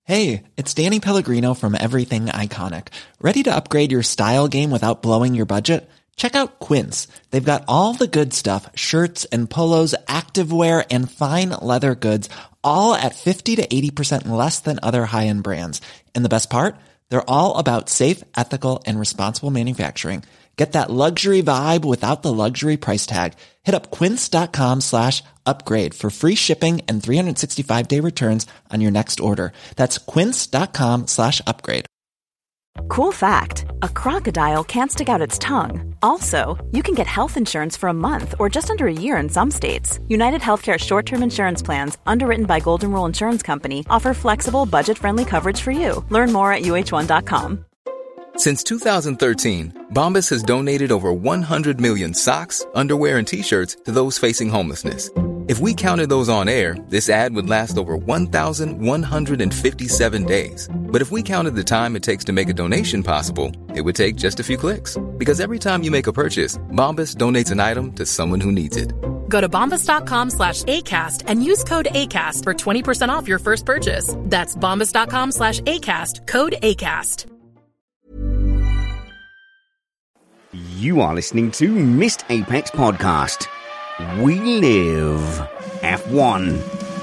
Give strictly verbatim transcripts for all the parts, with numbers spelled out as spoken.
Hey, it's Danny Pellegrino from Everything Iconic. Ready to upgrade your style game without blowing your budget? Check out Quince. They've got all the good stuff, shirts and polos, activewear, and fine leather goods, all at fifty to eighty percent less than other high-end brands. And the best part? They're all about safe, ethical, and responsible manufacturing. Get that luxury vibe without the luxury price tag. Hit up quince.com slash upgrade for free shipping and three sixty-five day returns on your next order. That's quince.com slash upgrade. Cool fact, a crocodile can't stick out its tongue. Also, you can get health insurance for a month or just under a year in some states. United Healthcare short-term insurance plans, underwritten by Golden Rule Insurance Company, offer flexible, budget-friendly coverage for you. Learn more at U H one dot com. Since two thousand thirteen, Bombas has donated over one hundred million socks, underwear, and T-shirts to those facing homelessness. If we counted those on air, this ad would last over one thousand one hundred fifty-seven days. But if we counted the time it takes to make a donation possible, it would take just a few clicks. Because every time you make a purchase, Bombas donates an item to someone who needs it. Go to bombas.com slash ACAST and use code ACAST for twenty percent off your first purchase. That's bombas.com slash ACAST, code ACAST. You are listening to Missed Apex Podcast. We live F one.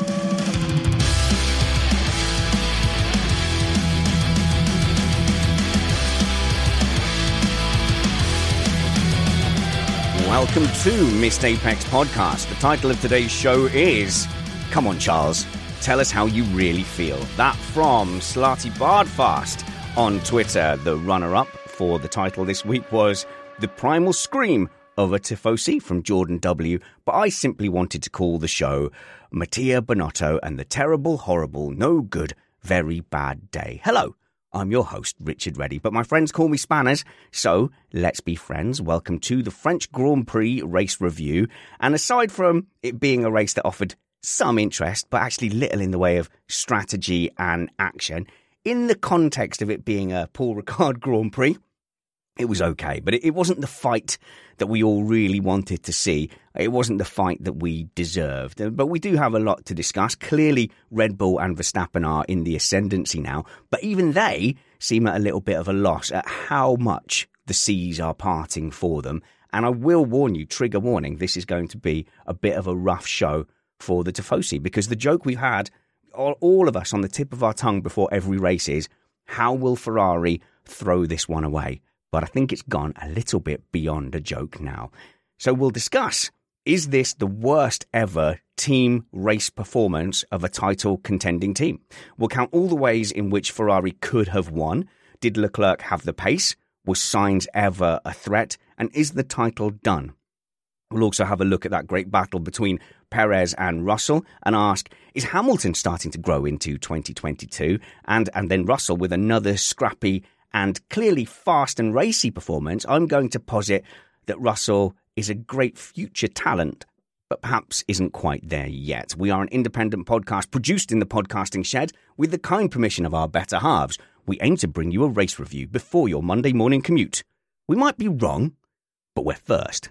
Welcome to Missed Apex Podcast. The title of today's show is Come on, Charles, tell us how you really feel. That from Slarty Bardfast on Twitter. The runner-up for the title this week was The Primal Scream of a Tifosi from Jordan W. But I simply wanted to call the show Mattia Bonotto and the Terrible, Horrible, No Good, Very Bad Day. Hello, I'm your host, Richard Reddy, but my friends call me Spanners, so let's be friends. Welcome to the French Grand Prix race review. And aside from it being a race that offered some interest, but actually little in the way of strategy and action, in the context of it being a Paul Ricard Grand Prix, it was okay, but it, it wasn't the fight that we all really wanted to see. It wasn't the fight that we deserved. But we do have a lot to discuss. Clearly, Red Bull and Verstappen are in the ascendancy now, but even they seem at a little bit of a loss at how much the seas are parting for them. And I will warn you, trigger warning, this is going to be a bit of a rough show for the Tifosi, because the joke we've had, all, all of us on the tip of our tongue before every race is, how will Ferrari throw this one away? But I think it's gone a little bit beyond a joke now. So we'll discuss, is this the worst ever team race performance of a title contending team? We'll count all the ways in which Ferrari could have won. Did Leclerc have the pace? Was Sainz ever a threat? And is the title done? We'll also have a look at that great battle between Perez and Russell and ask, is Hamilton starting to grow into twenty twenty-two? And, and then Russell with another scrappy and clearly fast and racy performance. I'm going to posit that Russell is a great future talent, but perhaps isn't quite there yet. We are an independent podcast produced in the podcasting shed with the kind permission of our better halves. We aim to bring you a race review before your Monday morning commute. We might be wrong, but we're first.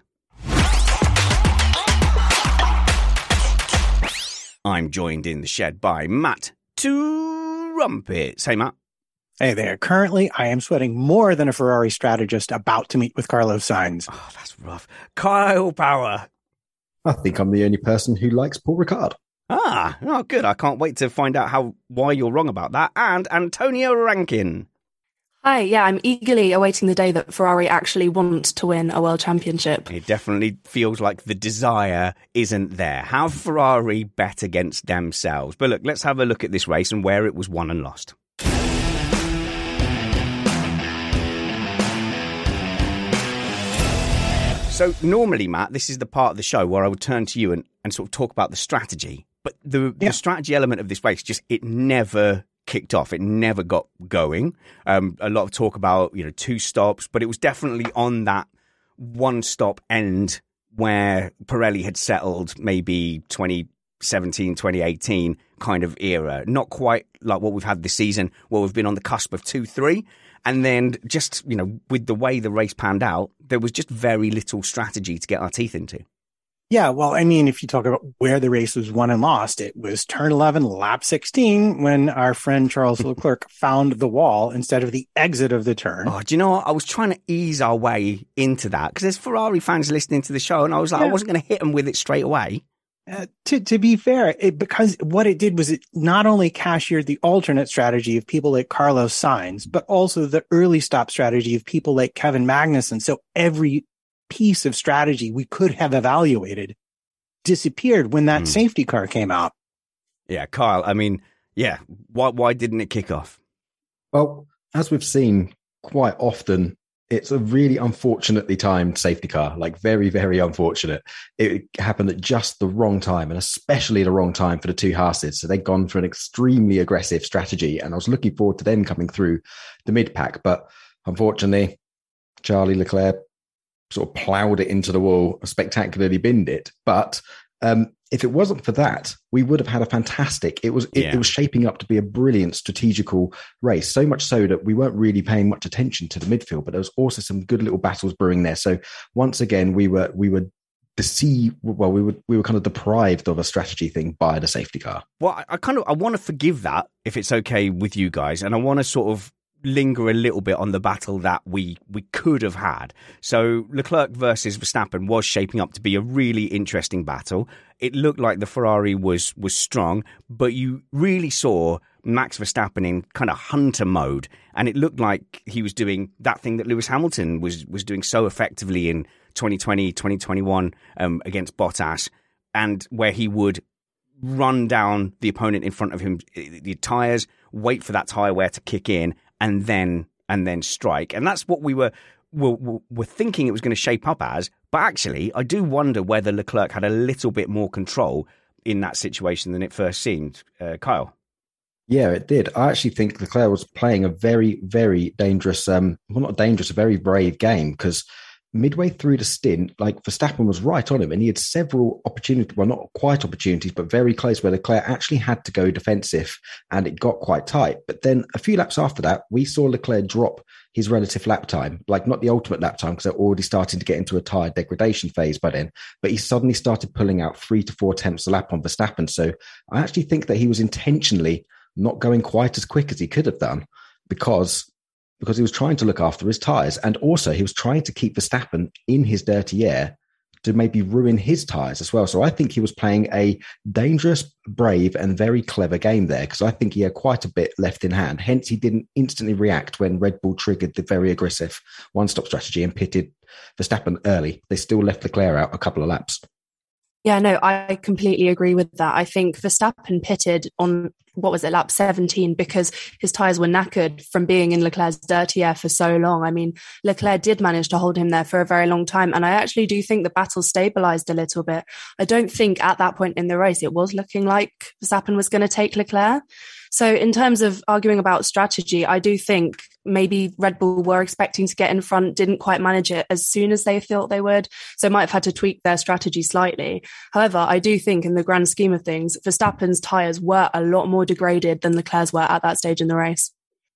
I'm joined in the shed by Matt Two Rumpets. Hey, Matt. Hey there. Currently, I am sweating more than a Ferrari strategist about to meet with Carlos Sainz. Oh, that's rough. Kyle Power. I think I'm the only person who likes Paul Ricard. Ah, oh, good. I can't wait to find out how why you're wrong about that. And Antonio Rankin. Hi, yeah, I'm eagerly awaiting the day that Ferrari actually wants to win a world championship. It definitely feels like the desire isn't there. Have Ferrari bet against themselves. But look, let's have a look at this race and where it was won and lost. So normally, Matt, this is the part of the show where I would turn to you and, and sort of talk about the strategy. But the, yeah. the strategy element of this race, just it never kicked off. It never got going. Um, a lot of talk about, you know, two stops, but it was definitely on that one stop end where Pirelli had settled maybe twenty seventeen, twenty eighteen kind of era. Not quite like what we've had this season where we've been on the cusp of two, three. And then just, you know, with the way the race panned out, there was just very little strategy to get our teeth into. Yeah, well, I mean, if you talk about where the race was won and lost, it was turn eleven, lap sixteen, when our friend Charles Leclerc found the wall instead of the exit of the turn. Oh, do you know what? I was trying to ease our way into that because there's Ferrari fans listening to the show, and I was like, yeah. I wasn't going to hit them with it straight away. Uh, to to be fair, it, because what it did was it not only cashiered the alternate strategy of people like Carlos Sainz, but also the early stop strategy of people like Kevin Magnussen. So every piece of strategy we could have evaluated disappeared when that mm. safety car came out. Yeah, Kyle, I mean, yeah, why why didn't it kick off? Well, as we've seen quite often, it's a really unfortunately timed safety car, like very, very unfortunate. It happened at just the wrong time, and especially the wrong time for the two Haases. So they'd gone for an extremely aggressive strategy, and I was looking forward to them coming through the mid-pack. But unfortunately, Charlie Leclerc sort of ploughed it into the wall, spectacularly binned it. But um, if it wasn't for that, we would have had a fantastic, it was it, yeah. it was shaping up to be a brilliant strategical race, so much so that we weren't really paying much attention to the midfield, but there was also some good little battles brewing there. So once again, we were we were deceived, well, we were we were kind of deprived of a strategy thing by the safety car. Well, I, I kind of, I want to forgive that if it's okay with you guys, and I want to sort of linger a little bit on the battle that we we could have had. So Leclerc versus Verstappen was shaping up to be a really interesting battle. It looked like the Ferrari was was strong, but you really saw Max Verstappen in kind of hunter mode, and it looked like he was doing that thing that Lewis Hamilton was was doing so effectively in twenty twenty, twenty twenty-one um, against Bottas, and where he would run down the opponent in front of him, the tyres, wait for that tyre wear to kick in, and then and then strike. And that's what we were were, were thinking it was going to shape up as. But actually, I do wonder whether Leclerc had a little bit more control in that situation than it first seemed. Uh, Kyle? Yeah, it did. I actually think Leclerc was playing a very, very dangerous, um, well, not dangerous, a very brave game, because midway through the stint, like Verstappen was right on him, and he had several opportunities, well, not quite opportunities, but very close, where Leclerc actually had to go defensive, and it got quite tight. But then a few laps after that, we saw Leclerc drop his relative lap time, like not the ultimate lap time, because they're already starting to get into a tyre degradation phase by then, but he suddenly started pulling out three to four tenths a lap on Verstappen. So I actually think that he was intentionally not going quite as quick as he could have done, because because he was trying to look after his tyres. And also he was trying to keep Verstappen in his dirty air to maybe ruin his tyres as well. So I think he was playing a dangerous, brave, and very clever game there, because I think he had quite a bit left in hand. Hence, he didn't instantly react when Red Bull triggered the very aggressive one-stop strategy and pitted Verstappen early. They still left Leclerc out a couple of laps. Yeah, no, I completely agree with that. I think Verstappen pitted on, what was it, lap seventeen, because his tyres were knackered from being in Leclerc's dirty air for so long. I mean, Leclerc did manage to hold him there for a very long time. And I actually do think the battle stabilised a little bit. I don't think at that point in the race, it was looking like Verstappen was going to take Leclerc. So in terms of arguing about strategy, I do think maybe Red Bull were expecting to get in front, didn't quite manage it as soon as they thought they would. So might have had to tweak their strategy slightly. However, I do think in the grand scheme of things, Verstappen's tyres were a lot more degraded than Leclerc's were at that stage in the race.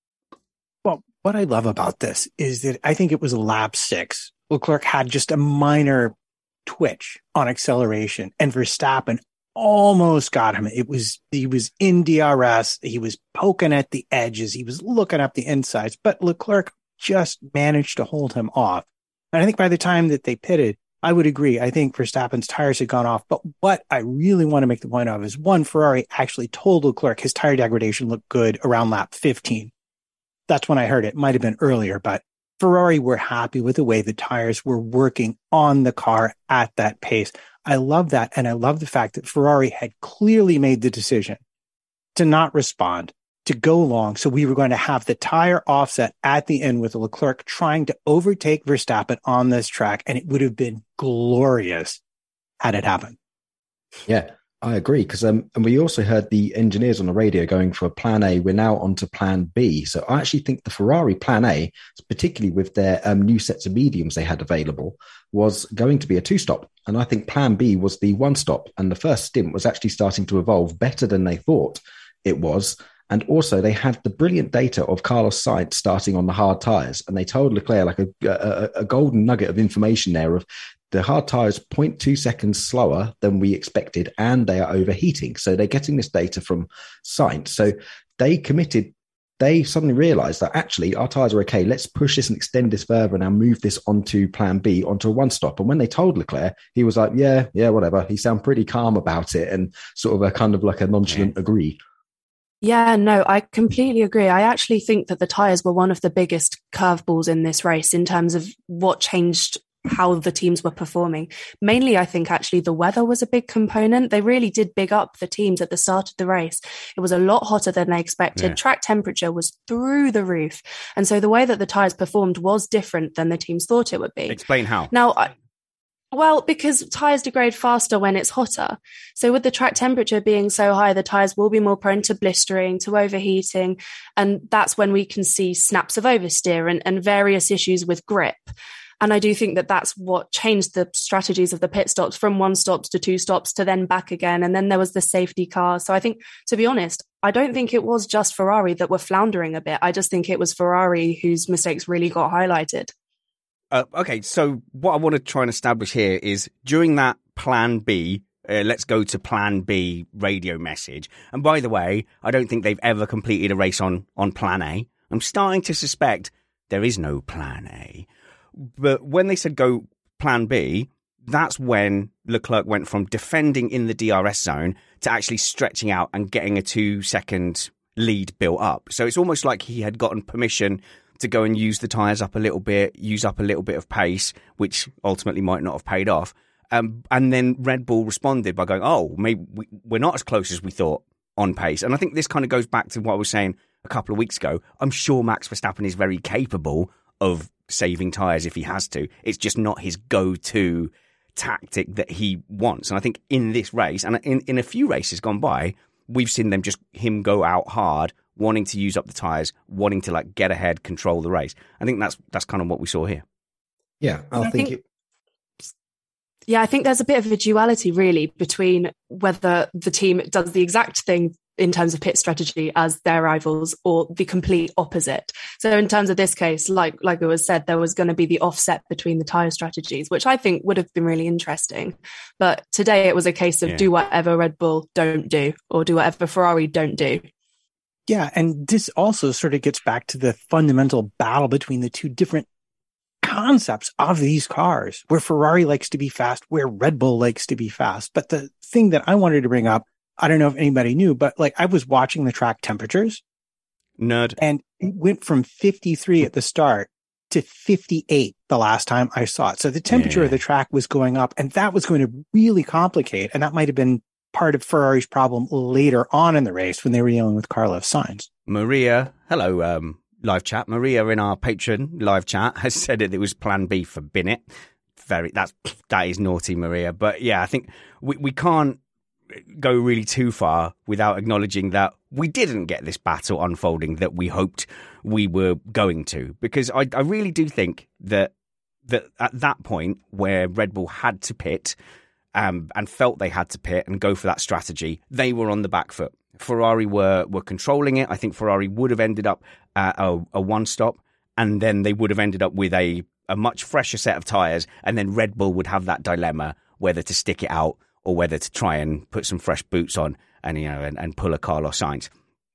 Well, what I love about this is that I think it was lap six. Leclerc had just a minor twitch on acceleration, and Verstappen almost got him. It was, he was in D R S. He was poking at the edges. He was looking up the insides, but Leclerc just managed to hold him off. And I think by the time that they pitted, I would agree. I think Verstappen's tires had gone off. But what I really want to make the point of is, one, Ferrari actually told Leclerc his tire degradation looked good around lap fifteen. That's when I heard it. Might have been earlier, but Ferrari were happy with the way the tires were working on the car at that pace. I love that. And I love the fact that Ferrari had clearly made the decision to not respond, to go long. So we were going to have the tire offset at the end with Leclerc trying to overtake Verstappen on this track. And it would have been glorious had it happened. Yeah, I agree. Because um, and we also heard the engineers on the radio going for plan A. We're now on to plan B. So I actually think the Ferrari plan A, particularly with their um, new sets of mediums they had available, was going to be a two-stop. And I think plan B was the one-stop. And the first stint was actually starting to evolve better than they thought it was. And also they had the brilliant data of Carlos Sainz starting on the hard tyres. And they told Leclerc like a, a, a golden nugget of information there of the hard tyres zero point two seconds slower than we expected, and they are overheating. So they're getting this data from Sainz. So they committed, they suddenly realized that actually our tyres are okay. Let's push this and extend this further and now move this onto plan B, onto a one stop. And when they told Leclerc, he was like, yeah, yeah, whatever. He sounded pretty calm about it and sort of a kind of like a nonchalant yeah. agree. Yeah, no, I completely agree. I actually think that the tyres were one of the biggest curveballs in this race in terms of what changed how the teams were performing. Mainly, I think actually the weather was a big component. They really did big up the teams at the start of the race. It was a lot hotter than they expected. Yeah. Track temperature was through the roof. And so the way that the tyres performed was different than the teams thought it would be. Explain how. Now, I, Well, because tyres degrade faster when it's hotter. So with the track temperature being so high, the tyres will be more prone to blistering, to overheating. And that's when we can see snaps of oversteer and, and various issues with grip. And I do think that that's what changed the strategies of the pit stops from one stops to two stops to then back again. And then there was the safety car. So I think, to be honest, I don't think it was just Ferrari that were floundering a bit. I just think it was Ferrari whose mistakes really got highlighted. Uh, okay, so what I want to try and establish here is during that plan B, uh, let's go to plan B radio message. And by the way, I don't think they've ever completed a race on, on plan A. I'm starting to suspect there is no plan A. But when they said go plan B, that's when Leclerc went from defending in the D R S zone to actually stretching out and getting a two second lead built up. So it's almost like he had gotten permission to go and use the tyres up a little bit, use up a little bit of pace, which ultimately might not have paid off. Um, and then Red Bull responded by going, oh, maybe we, we're not as close as we thought on pace. And I think this kind of goes back to what I was saying a couple of weeks ago. I'm sure Max Verstappen is very capable of saving tyres if he has to. It's just not his go-to tactic that he wants. And I think in this race, and in, in a few races gone by, we've seen them just him go out hard, wanting to use up the tyres, wanting to like get ahead, control the race. I think that's that's kind of what we saw here. Yeah, I, I think, think it. Yeah, I think there's a bit of a duality really between whether the team does the exact thing in terms of pit strategy as their rivals or the complete opposite. So in terms of this case, like like it was said, there was going to be the offset between the tyre strategies, which I think would have been really interesting. But today it was a case of yeah. do whatever Red Bull don't do, or do whatever Ferrari don't do. Yeah, and this also sort of gets back to the fundamental battle between the two different concepts of these cars, where Ferrari likes to be fast, where Red Bull likes to be fast. But the thing that I wanted to bring up, I don't know if anybody knew, but like I was watching the track temperatures. Nerd. And it went from fifty-three at the start to fifty-eight the last time I saw it. So the temperature yeah. of the track was going up, and that was going to really complicate. And that might have been part of Ferrari's problem later on in the race when they were dealing with Carlos Sainz. Maria, hello, um, live chat. Maria in our Patreon live chat has said it, it was plan B for Bennett. Very, that's, that is naughty, Maria. But yeah, I think we, we can't go really too far without acknowledging that we didn't get this battle unfolding that we hoped we were going to. Because I, I really do think that that at that point where Red Bull had to pit, Um, and felt they had to pit and go for that strategy, they were on the back foot. Ferrari were were controlling it. I think Ferrari would have ended up at a, a one-stop, and then they would have ended up with a, a much fresher set of tyres, and then Red Bull would have that dilemma whether to stick it out or whether to try and put some fresh boots on and, you know, and, and pull a Carlos Sainz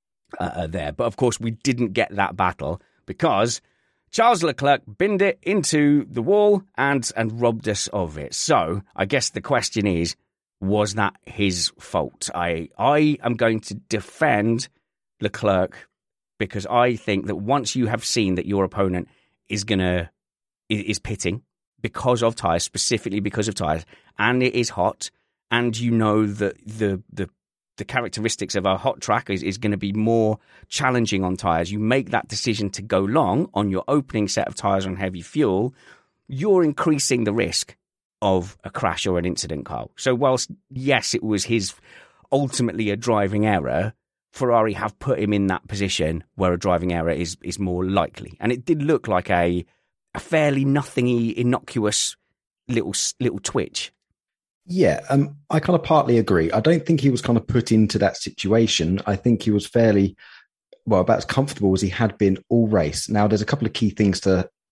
uh, there. But, of course, we didn't get that battle because Charles Leclerc binned it into the wall and and robbed us of it. So I guess the question is, was that his fault? I I am going to defend Leclerc because I think that once you have seen that your opponent is gonna is pitting because of tyres, specifically because of tyres, and it is hot, and you know that the the the characteristics of a hot track is, is going to be more challenging on tyres, you make that decision to go long on your opening set of tyres on heavy fuel, you're increasing the risk of a crash or an incident, Carl. So whilst, yes, it was his ultimately a driving error, Ferrari have put him in that position where a driving error is, is more likely. And it did look like a, a fairly nothingy, innocuous little little twitch. Yeah, um, I kind of partly agree. I don't think he was kind of put into that situation. I think he was fairly, well, about as comfortable as he had been all race. Now, there's a couple of key things to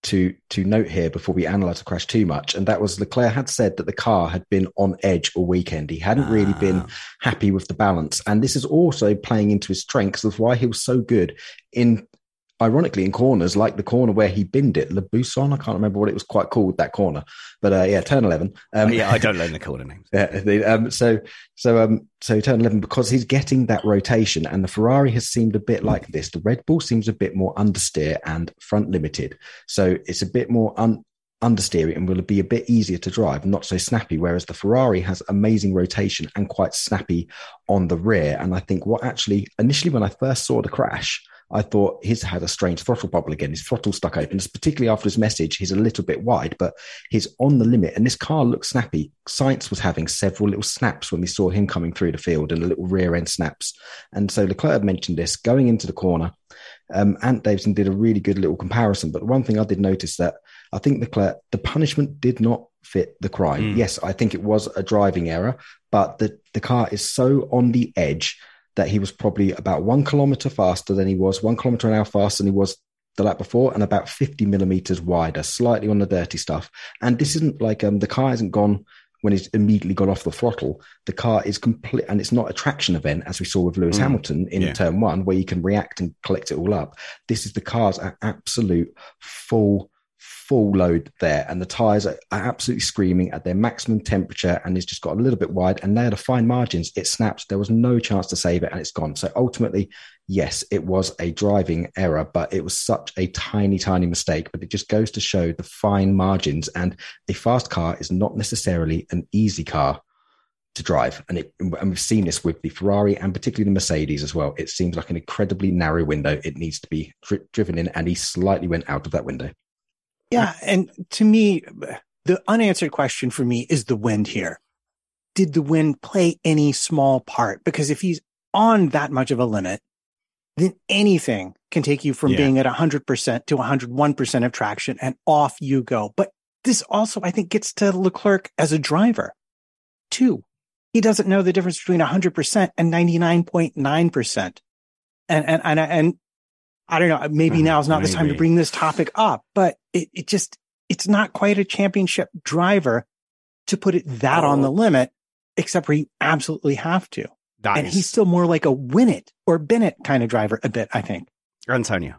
to to note here before we analyse the crash too much, and that was Leclerc had said that the car had been on edge all weekend. He hadn't ah. really been happy with the balance, and this is also playing into his strengths of why he was so good in, ironically, in corners like the corner where he binned it, Le Bousson. I can't remember what it was quite called, that corner, but uh, yeah, turn eleven. Um, oh, yeah, I don't learn the corner names. Yeah, they, um, so so um, so turn eleven, because he's getting that rotation, and the Ferrari has seemed a bit like this. The Red Bull seems a bit more understeer and front limited, so it's a bit more un- understeering and will be a bit easier to drive, not so snappy. Whereas the Ferrari has amazing rotation and quite snappy on the rear. And I think what actually initially when I first saw the crash, I thought he's had a strange throttle bubble again. His throttle stuck open. It's particularly after his message, he's a little bit wide, but he's on the limit. And this car looks snappy. Sainz was having several little snaps when we saw him coming through the field, and little rear end snaps. And so Leclerc had mentioned this going into the corner. Um, Ant Davison did a really good little comparison. But one thing I did notice that I think Leclerc, the punishment did not fit the crime. Mm. Yes, I think it was a driving error, but the, the car is so on the edge that he was probably about one kilometre faster than he was, one kilometre an hour faster than he was the lap before, and about fifty millimetres wider, slightly on the dirty stuff. And this isn't like um, the car hasn't gone when he's immediately got off the throttle. The car is complete, and it's not a traction event as we saw with Lewis mm. Hamilton in yeah. turn one, where you can react and collect it all up. This is the car's at absolute full full load there, and the tyres are, are absolutely screaming at their maximum temperature, and it's just got a little bit wide, and they had a fine margins. It snapped. There was no chance to save it, and it's gone. So ultimately, yes, it was a driving error, but it was such a tiny, tiny mistake. But it just goes to show the fine margins, and a fast car is not necessarily an easy car to drive. And, it, and we've seen this with the Ferrari and particularly the Mercedes as well. It seems like an incredibly narrow window. It needs to be dri- driven in, and he slightly went out of that window. Yeah. And to me, the unanswered question for me is the wind here. Did the wind play any small part? Because if he's on that much of a limit, then anything can take you from yeah. being at one hundred percent to one hundred one percent of traction, and off you go. But this also, I think, gets to Leclerc as a driver too. He doesn't know the difference between one hundred percent and ninety-nine point nine percent. And, and, and, and, I don't know, maybe now is not maybe. the time to bring this topic up, but it, it just, it's not quite a championship driver to put it that oh. on the limit, except where you absolutely have to. That and is... he's still more like a win it or bin it kind of driver a bit, I think. Antonio.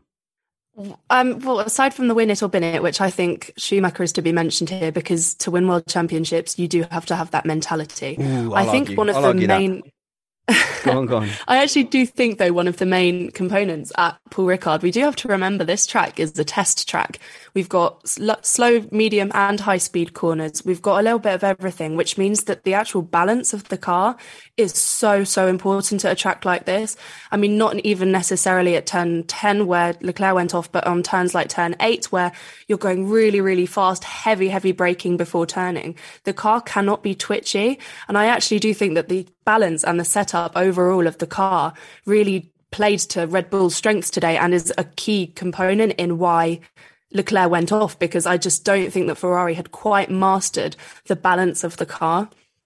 Um, well, aside from the win it or bin it, which I think Schumacher is to be mentioned here, because to win world championships, you do have to have that mentality. Ooh, I think argue. one of I'll the main... Go on, go on. I actually do think, though, one of the main components at Paul Ricard, we do have to remember this track is the test track. We've got sl- slow, medium and high speed corners. We've got a little bit of everything, which means that the actual balance of the car is so, so important at a track like this. I mean, not even necessarily at turn ten where Leclerc went off, but on turns like turn eight where you're going really, really fast, heavy, heavy braking before turning. The car cannot be twitchy. And I actually do think that the balance and the setup overall of the car really played to Red Bull's strengths today, and is a key component in why Leclerc went off, because I just don't think that Ferrari had quite mastered the balance of the car.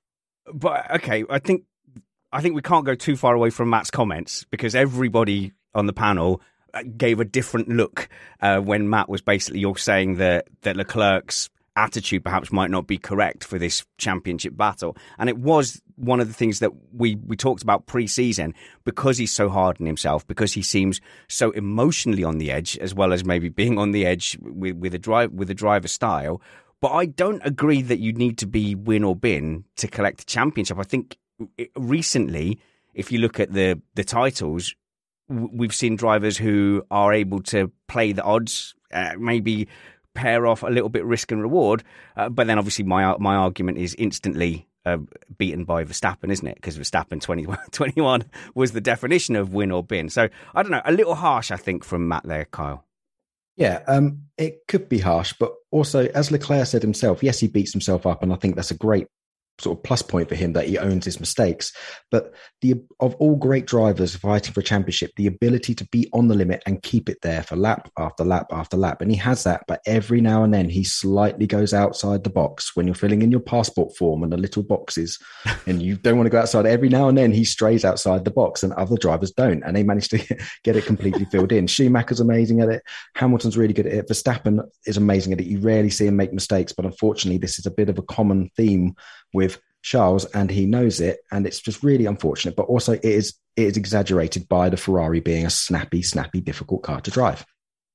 But okay, I think I think we can't go too far away from Matt's comments, because everybody on the panel gave a different look uh, when Matt was basically, you're saying that that Leclerc's attitude perhaps might not be correct for this championship battle. And it was one of the things that we, we talked about pre-season, because he's so hard on himself, because he seems so emotionally on the edge, as well as maybe being on the edge with, with a drive, with a driver style. But I don't agree that you need to be win or bin to collect a championship. I think recently, if you look at the, the titles, we've seen drivers who are able to play the odds, uh, maybe pair off a little bit risk and reward, uh, but then obviously my my argument is instantly uh, beaten by Verstappen, isn't it? Because Verstappen twenty twenty-one was the definition of win or bin. So I don't know, a little harsh, I think, from Matt there, Kyle. Yeah, um, it could be harsh, but also, as Leclerc said himself, yes, he beats himself up, and I think that's a great sort of plus point for him that he owns his mistakes. But the of all great drivers fighting for a championship, the ability to be on the limit and keep it there for lap after lap after lap. And he has that, but every now and then he slightly goes outside the box when you're filling in your passport form and the little boxes and you don't want to go outside. Every now and then he strays outside the box and other drivers don't. And they manage to get it completely filled in. Schumacher's amazing at it. Hamilton's really good at it. Verstappen is amazing at it. You rarely see him make mistakes, but unfortunately this is a bit of a common theme with Charles, and he knows it, and it's just really unfortunate. But also, it is it is exaggerated by the Ferrari being a snappy, snappy, difficult car to drive.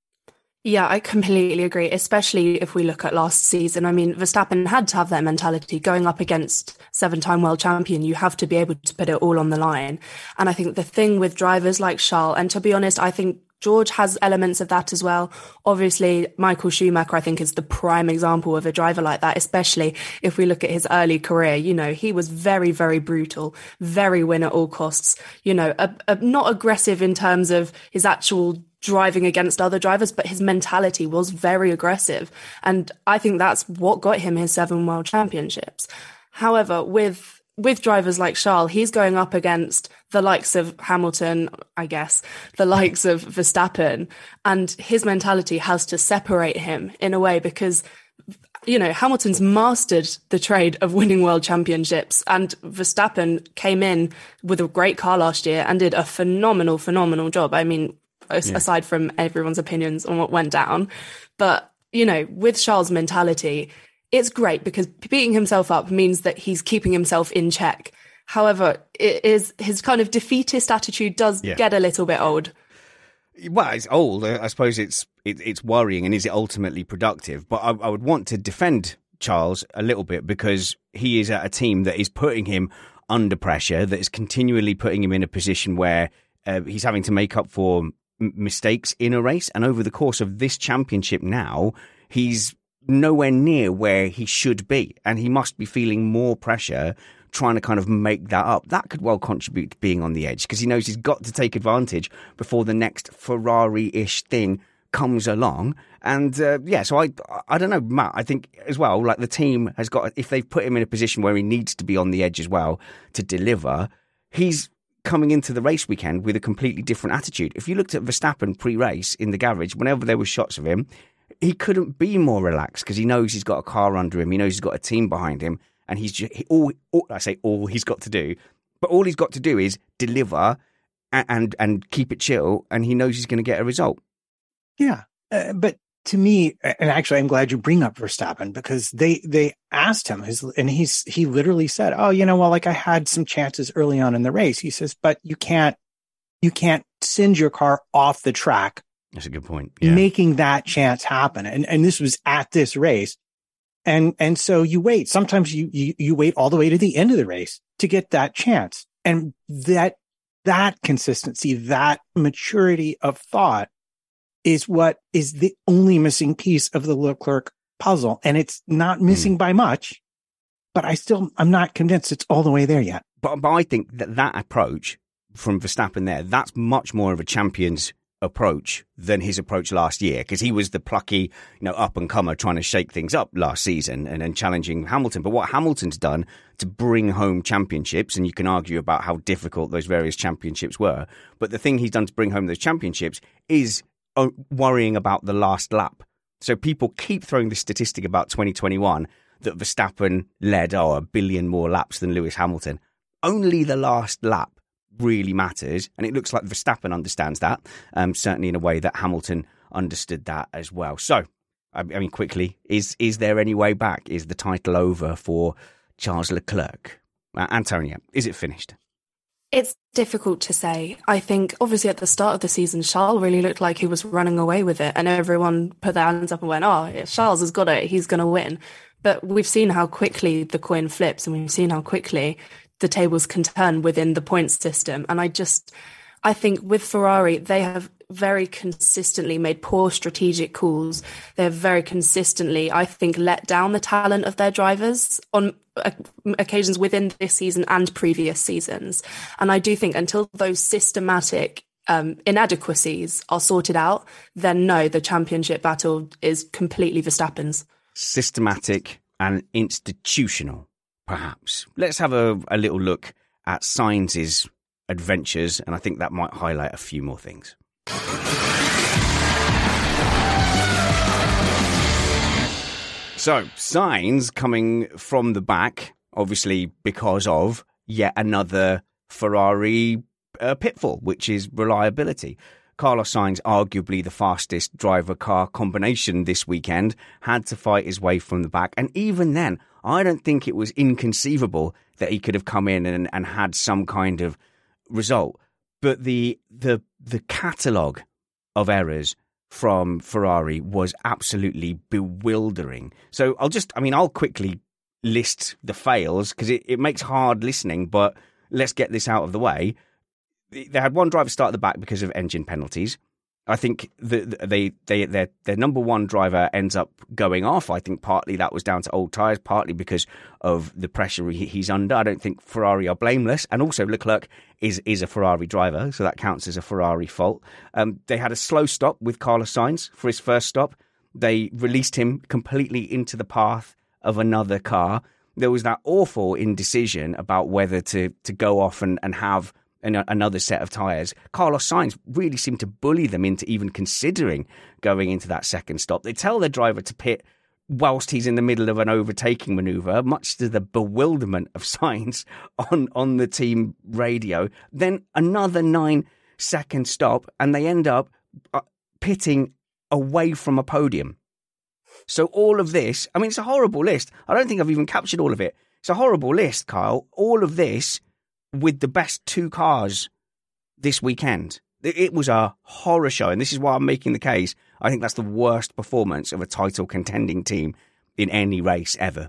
Yeah, I completely agree, especially if we look at last season. I mean, Verstappen had to have that mentality going up against seven-time world champion. You have to be able to put it all on the line. And I think the thing with drivers like Charles, and to be honest, I think George has elements of that as well. Obviously, Michael Schumacher, I think, is the prime example of a driver like that, especially if we look at his early career. You know, he was very, very brutal, very win at all costs, you know, a, a, not aggressive in terms of his actual driving against other drivers, but his mentality was very aggressive. And I think that's what got him his seven world championships. However, with with drivers like Charles, he's going up against the likes of Hamilton, I guess, the likes of Verstappen, and his mentality has to separate him in a way because, you know, Hamilton's mastered the trade of winning world championships, and Verstappen came in with a great car last year and did a phenomenal, phenomenal job. I mean, yeah. aside from everyone's opinions on what went down, but, you know, with Charles' mentality, it's great because beating himself up means that he's keeping himself in check. However, it is his kind of defeatist attitude does yeah. get a little bit old. Well, it's old. I suppose it's it, it's worrying, and is it ultimately productive? But I, I would want to defend Charles a little bit because he is at a team that is putting him under pressure, that is continually putting him in a position where uh, he's having to make up for m- mistakes in a race. And over the course of this championship now, he's nowhere near where he should be, and he must be feeling more pressure trying to kind of make that up. That could well contribute to being on the edge because he knows he's got to take advantage before the next Ferrari-ish thing comes along. And uh, yeah, so I I don't know, Matt, I think as well, like the team has got, if they've put him in a position where he needs to be on the edge as well to deliver, he's coming into the race weekend with a completely different attitude. If you looked at Verstappen pre-race in the garage, whenever there were shots of him, he couldn't be more relaxed because he knows he's got a car under him. He knows he's got a team behind him, and he's just, he, all, all. I say all he's got to do, but all he's got to do is deliver and and, and keep it chill, and he knows he's going to get a result. Yeah, uh, but to me, and actually, I'm glad you bring up Verstappen because they they asked him, his, and he's he literally said, "Oh, you know, well, like I had some chances early on in the race." He says, "But you can't you can't send your car off the track." That's a good point. Yeah. Making that chance happen. And and this was at this race. And and so you wait. Sometimes you, you you wait all the way to the end of the race to get that chance. And that that consistency, that maturity of thought is what is the only missing piece of the Leclerc puzzle. And it's not missing mm. by much, but I still I'm not convinced it's all the way there yet. But but I think that that approach from Verstappen there, that's much more of a champion's approach than his approach last year, because he was the plucky, you know, up and comer trying to shake things up last season and then challenging Hamilton. But what Hamilton's done to bring home championships, and you can argue about how difficult those various championships were, but the thing he's done to bring home those championships is uh, worrying about the last lap. So people keep throwing the statistic about twenty twenty-one that Verstappen led oh, a billion more laps than Lewis Hamilton. Only the last lap really matters, and it looks like Verstappen understands that, um, certainly in a way that Hamilton understood that as well. So, I mean, quickly, is is there any way back? Is the title over for Charles Leclerc? Uh, Antonia, is it finished? It's difficult to say. I think, obviously, at the start of the season, Charles really looked like he was running away with it, and everyone put their hands up and went, oh, Charles has got it, he's going to win. But we've seen how quickly the coin flips, and we've seen how quickly the tables can turn within the points system. And I just, I think with Ferrari, they have very consistently made poor strategic calls. They have very consistently, I think, let down the talent of their drivers on occasions within this season and previous seasons. And I do think until those systematic um, inadequacies are sorted out, then no, the championship battle is completely Verstappen's. Systematic and institutional perhaps. Let's have a, a little look at Sainz's adventures, and I think that might highlight a few more things. So, Sainz coming from the back, obviously because of yet another Ferrari uh, pitfall, which is reliability. Carlos Sainz, arguably the fastest driver-car combination this weekend, had to fight his way from the back. And even then, I don't think it was inconceivable that he could have come in and, and had some kind of result. But the the the catalogue of errors from Ferrari was absolutely bewildering. So I'll just, I mean, I'll quickly list the fails because it, it makes hard listening, but let's get this out of the way. They had one driver start at the back because of engine penalties. I think the, they, they, their, their number one driver ends up going off. I think partly that was down to old tyres, partly because of the pressure he, he's under. I don't think Ferrari are blameless. And also Leclerc is, is a Ferrari driver, so that counts as a Ferrari fault. Um, they had a slow stop with Carlos Sainz for his first stop. They released him completely into the path of another car. There was that awful indecision about whether to, to go off and, and have another set of tyres. Carlos Sainz really seemed to bully them into even considering going into that second stop. They tell their driver to pit whilst he's in the middle of an overtaking manoeuvre, much to the bewilderment of Sainz on, on the team radio. Then another nine second stop, and they end up uh, pitting away from a podium. So all of this, I mean, it's a horrible list. I don't think I've even captured all of it. It's a horrible list, Kyle. All of this with the best two cars this weekend. It was a horror show, and this is why I'm making the case. I think that's the worst performance of a title contending team in any race ever.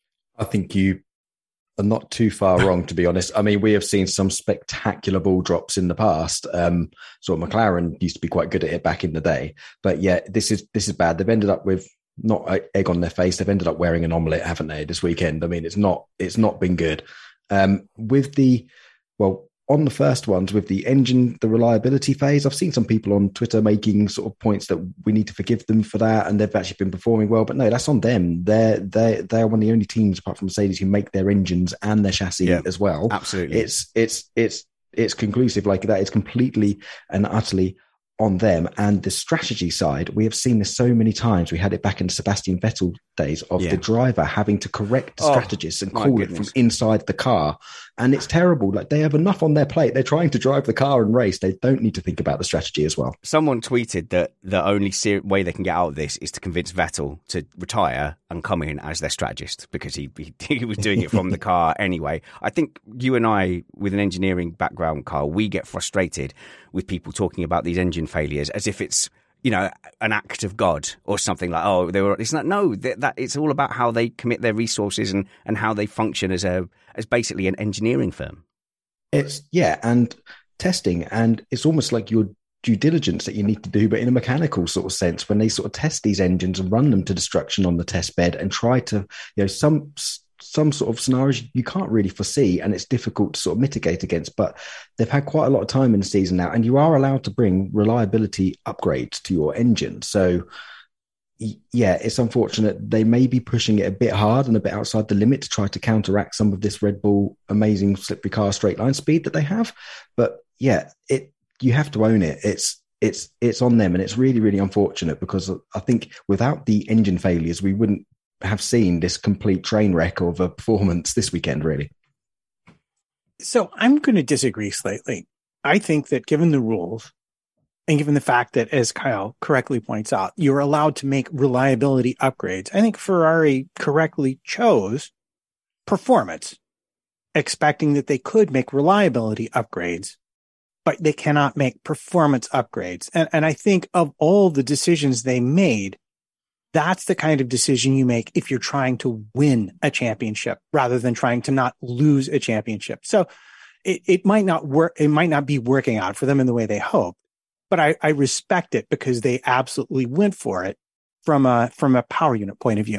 I think you are not too far wrong, to be honest. I mean, we have seen some spectacular ball drops in the past. Um, so McLaren used to be quite good at it back in the day, but yeah, this is this is bad. They've ended up with not egg on their face. They've ended up wearing an omelette, haven't they, this weekend? I mean, it's not it's not been good. Um, with the, well, on the first ones, with the engine, the reliability phase, I've seen some people on Twitter making sort of points that we need to forgive them for that, and they've actually been performing well. But no, that's on them. They're they they're one of the only teams, apart from Mercedes, who make their engines and their chassis yeah, as well. Absolutely, it's it's it's it's conclusive like that. It's completely and utterly on them. And the strategy side, we have seen this so many times. We had it back in Sebastian Vettel days of yeah. the driver having to correct the oh, strategists and call goodness. it from inside the car. And it's terrible. Like, they have enough on their plate. They're trying to drive the car and race. They don't need to think about the strategy as well. Someone tweeted that the only ser- way they can get out of this is to convince Vettel to retire and come in as their strategist, because he, he, he was doing it from the car anyway. I think you and I, with an engineering background, Carl, we get frustrated with people talking about these engine failures as if it's, you know, an act of God or something like, oh, they were, it's not, no, that, that it's all about how they commit their resources and, and how they function as a, as basically an engineering firm. It's, yeah, and testing, and it's almost like your due diligence that you need to do, but in a mechanical sort of sense, when they sort of test these engines and run them to destruction on the test bed and try to, you know, some, some sort of scenarios you can't really foresee and it's difficult to sort of mitigate against, but they've had quite a lot of time in the season now, and you are allowed to bring reliability upgrades to your engine. So yeah, it's unfortunate. They may be pushing it a bit hard and a bit outside the limit to try to counteract some of this Red Bull amazing slippery car straight line speed that they have. But yeah, it, you have to own it. It's, it's, it's on them. And it's really, really unfortunate, because I think without the engine failures, we wouldn't have seen this complete train wreck of a performance this weekend, really. So I'm going to disagree slightly. I think that given the rules, and given the fact that, as Kyle correctly points out, you're allowed to make reliability upgrades, I think Ferrari correctly chose performance, expecting that they could make reliability upgrades, but they cannot make performance upgrades. And, and I think of all the decisions they made, that's the kind of decision you make if you're trying to win a championship rather than trying to not lose a championship. So it, it might not work. It might not be working out for them in the way they hope. But I, I respect it because they absolutely went for it from a from a power unit point of view.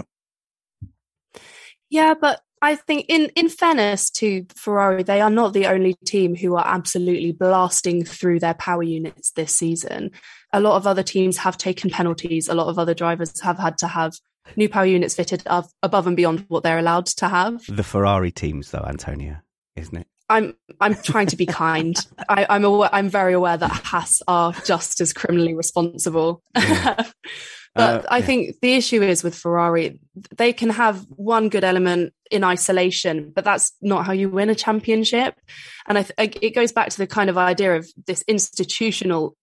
Yeah, but I think in, in fairness to Ferrari, they are not the only team who are absolutely blasting through their power units this season. A lot of other teams have taken penalties. A lot of other drivers have had to have new power units fitted of, above and beyond what they're allowed to have. The Ferrari teams, though, Antonia, isn't it? I'm I'm trying to be kind. I, I'm aware, I'm very aware that Haas are just as criminally responsible. Yeah. But uh, I yeah. think the issue is with Ferrari, they can have one good element in isolation, but that's not how you win a championship. And I th- it goes back to the kind of idea of this institutional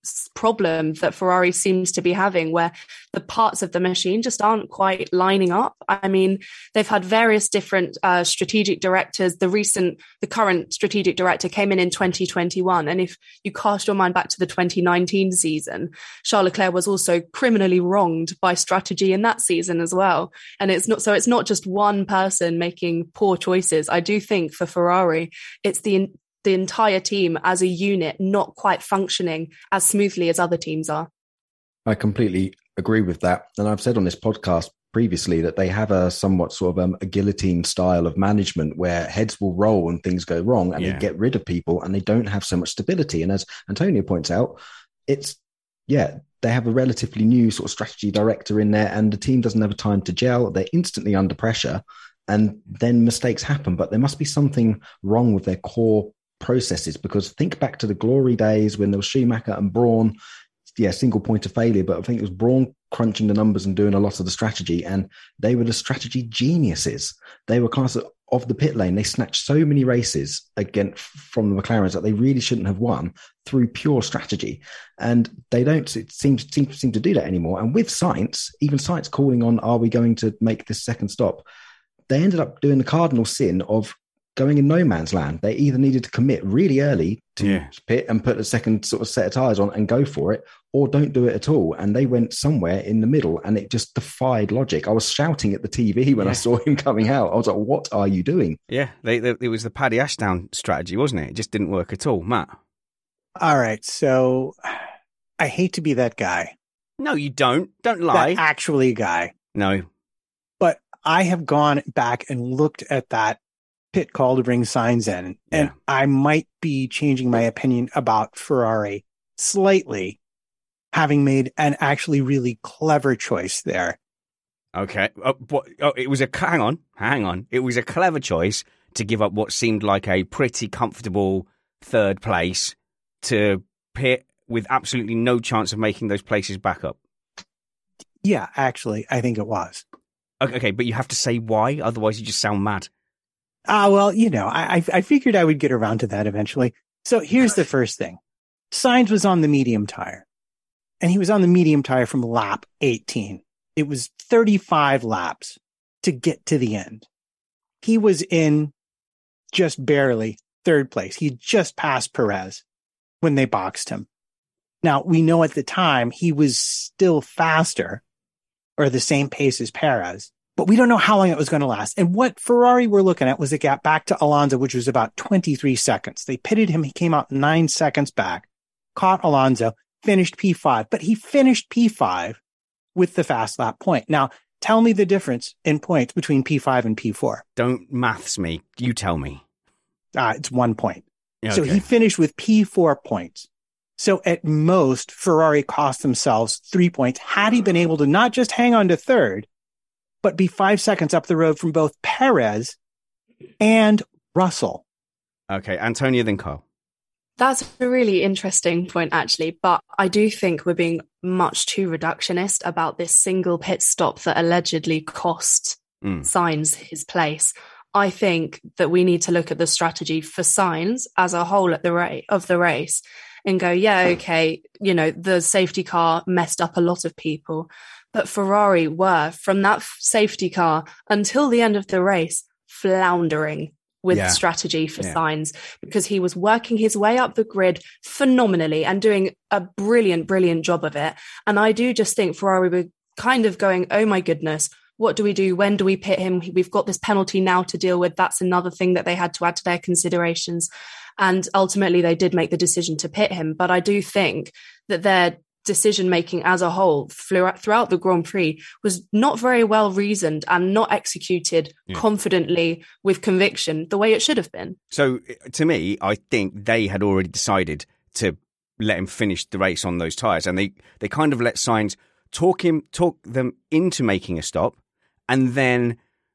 problem that Ferrari seems to be having, where the parts of the machine just aren't quite lining up. I mean, they've had various different uh, strategic directors. The recent, the current strategic director came in in twenty twenty-one. And if you cast your mind back to the twenty nineteen season, Charles Leclerc was also criminally wronged by strategy in that season as well. And it's not, so it's not just one person making poor choices. I do think for Ferrari, it's the the entire team as a unit not quite functioning as smoothly as other teams are. I completely agree with that. And I've said on this podcast previously that they have a somewhat sort of um, a guillotine style of management where heads will roll when things go wrong and yeah. they get rid of people and they don't have so much stability. And as Antonio points out, it's, yeah, they have a relatively new sort of strategy director in there and the team doesn't have time to gel. They're instantly under pressure and then mistakes happen. But there must be something wrong with their core processes, because think back to the glory days when there was Schumacher and Brawn, yeah, single point of failure, but I think it was Brawn crunching the numbers and doing a lot of the strategy, and they were the strategy geniuses. They were class of, of the pit lane. They snatched so many races against from the McLarens that they really shouldn't have won through pure strategy, and they don't it seems seem, seem to do that anymore. And with Sainz, even Sainz calling on, are we going to make this second stop? They ended up doing the cardinal sin of going in no man's land. They either needed to commit really early to yeah. pit and put a second sort of set of tyres on and go for it, or don't do it at all. And they went somewhere in the middle and it just defied logic. I was shouting at the T V when yeah. I saw him coming out. I was like, what are you doing? Yeah, they, they, it was the Paddy Ashdown strategy, wasn't it? It just didn't work at all. Matt? All right, so I hate to be that guy. No, you don't. Don't lie. That actually guy. No. But I have gone back and looked at that pit call to bring Sainz in, and yeah. I might be changing my opinion about Ferrari slightly, having made an actually really clever choice there. Okay. Oh, what, oh, it was a, hang on, hang on. It was a clever choice to give up what seemed like a pretty comfortable third place to pit with absolutely no chance of making those places back up. Yeah, actually, I think it was. Okay, okay, but you have to say why, otherwise you just sound mad. Ah, uh, well, you know, I I figured I would get around to that eventually. So here's the first thing. Sainz was on the medium tire, and he was on the medium tire from lap eighteen. It was thirty-five laps to get to the end. He was in just barely third place. He just passed Perez when they boxed him. Now, we know at the time he was still faster or the same pace as Perez, but we don't know how long it was going to last. And what Ferrari were looking at was a gap back to Alonso, which was about twenty-three seconds. They pitted him. He came out nine seconds back, caught Alonso, finished P five, but he finished P five with the fast lap point. Now, tell me the difference in points between P five and P four. Don't maths me. You tell me. Uh, it's one point. Okay. So he finished with P four points. So at most, Ferrari cost themselves three points had he been able to not just hang on to third, but be five seconds up the road from both Perez and Russell. Okay, Antonia, then Kyle. That's a really interesting point, actually. But I do think we're being much too reductionist about this single pit stop that allegedly cost mm. Sainz his place. I think that we need to look at the strategy for Sainz as a whole at the rate of the race and go, yeah, okay, you know, the safety car messed up a lot of people, but Ferrari were, from that safety car until the end of the race, floundering with yeah. strategy for yeah. Sainz, because he was working his way up the grid phenomenally and doing a brilliant, brilliant job of it. And I do just think Ferrari were kind of going, oh my goodness, what do we do? When do we pit him? We've got this penalty now to deal with. That's another thing that they had to add to their considerations. And ultimately, they did make the decision to pit him. But I do think that their decision-making as a whole throughout the Grand Prix was not very well reasoned and not executed yeah. confidently with conviction the way it should have been. So to me, I think they had already decided to let him finish the race on those tyres. And they, they kind of let Sainz talk him, talk them into making a stop, and then,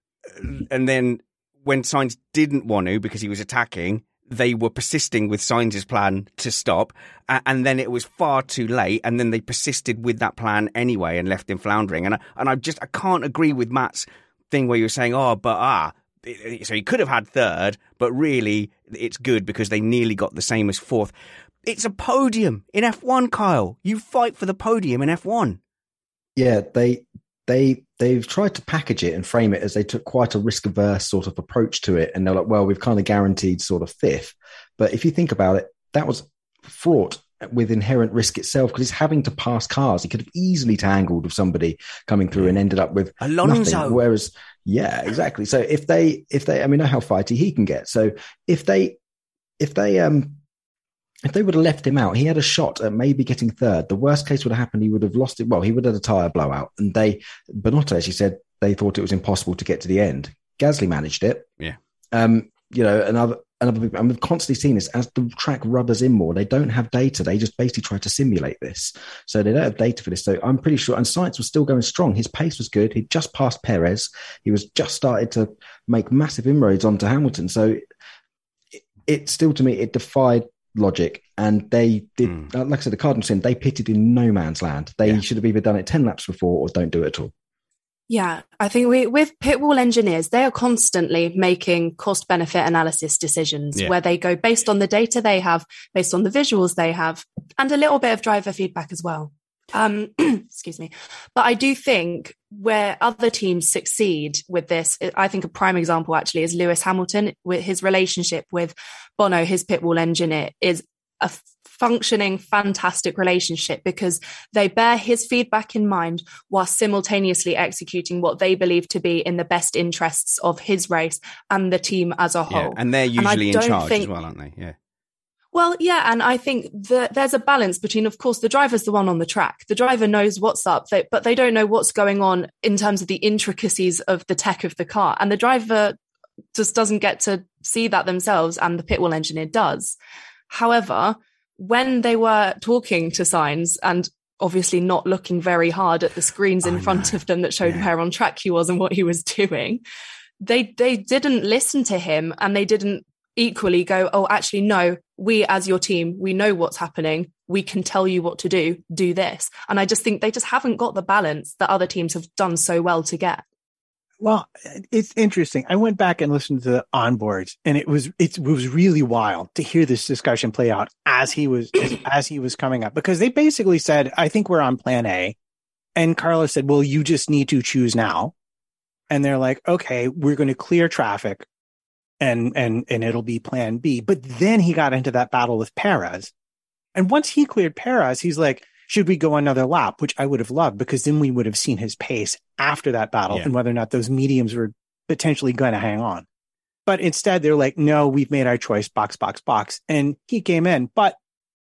and then when Sainz didn't want to because he was attacking, they were persisting with Sainz's plan to stop, and then it was far too late, and then they persisted with that plan anyway and left him floundering. And I, and I just I can't agree with Matt's thing where you're saying, oh, but ah, so he could have had third, but really it's good because they nearly got the same as fourth. It's a podium in F one, Kyle. You fight for the podium in F one. Yeah, they they they've tried to package it and frame it as they took quite a risk averse sort of approach to it, and they're like, well, we've kind of guaranteed sort of fifth. But if you think about it, that was fraught with inherent risk itself because he's having to pass cars. He could have easily tangled with somebody coming through and ended up with Alonso. Nothing. Whereas, yeah, exactly. So if they if they, I mean, know how fighty he can get. So if they if they um. If they would have left him out, he had a shot at maybe getting third. The worst case would have happened. He would have lost it. Well, he would have had a tyre blowout. And they, Binotto actually said they thought it was impossible to get to the end. Gasly managed it. Yeah. Um, you know, another, another, and we've constantly seen this as the track rubbers in more. They don't have data. They just basically try to simulate this. So they don't have data for this. So I'm pretty sure, and Sainz was still going strong. His pace was good. He'd just passed Perez. He was just started to make massive inroads onto Hamilton. So it, it still, to me, it defied logic, and they did mm. like I said, the Cardinals in they pitted in no man's land. They yeah. should have either done it ten laps before or don't do it at all. Yeah, I think we with pit wall engineers, they are constantly making cost benefit analysis decisions yeah. where they go based on the data they have, based on the visuals they have, and a little bit of driver feedback as well. Um, excuse me. But I do think where other teams succeed with this, I think a prime example actually is Lewis Hamilton. With his relationship with Bono, his pit wall engineer, is a functioning, fantastic relationship because they bear his feedback in mind while simultaneously executing what they believe to be in the best interests of his race and the team as a whole. Yeah, and they're usually and in charge think, as well, aren't they? Yeah. Well, yeah, and I think that there's a balance between, of course, the driver's the one on the track. The driver knows what's up, they, but they don't know what's going on in terms of the intricacies of the tech of the car. And the driver just doesn't get to see that themselves, and the pit wall engineer does. However, when they were talking to Sainz and obviously not looking very hard at the screens in oh, front no. of them that showed yeah. where on track he was and what he was doing, they they didn't listen to him, and they didn't equally go, oh, actually, no, we as your team, we know what's happening. We can tell you what to do. Do this. And I just think they just haven't got the balance that other teams have done so well to get. Well, it's interesting. I went back and listened to the onboards, and it was it was really wild to hear this discussion play out as he was as, as he was coming up, because they basically said, I think we're on plan A. And Carlos said, well, you just need to choose now. And they're like, okay, we're going to clear traffic. And, and, and it'll be plan B. But then he got into that battle with Perez. And once he cleared Perez, he's like, should we go another lap? Which I would have loved, because then we would have seen his pace after that battle yeah. and whether or not those mediums were potentially going to hang on. But instead they're like, no, we've made our choice, box, box, box. And he came in. But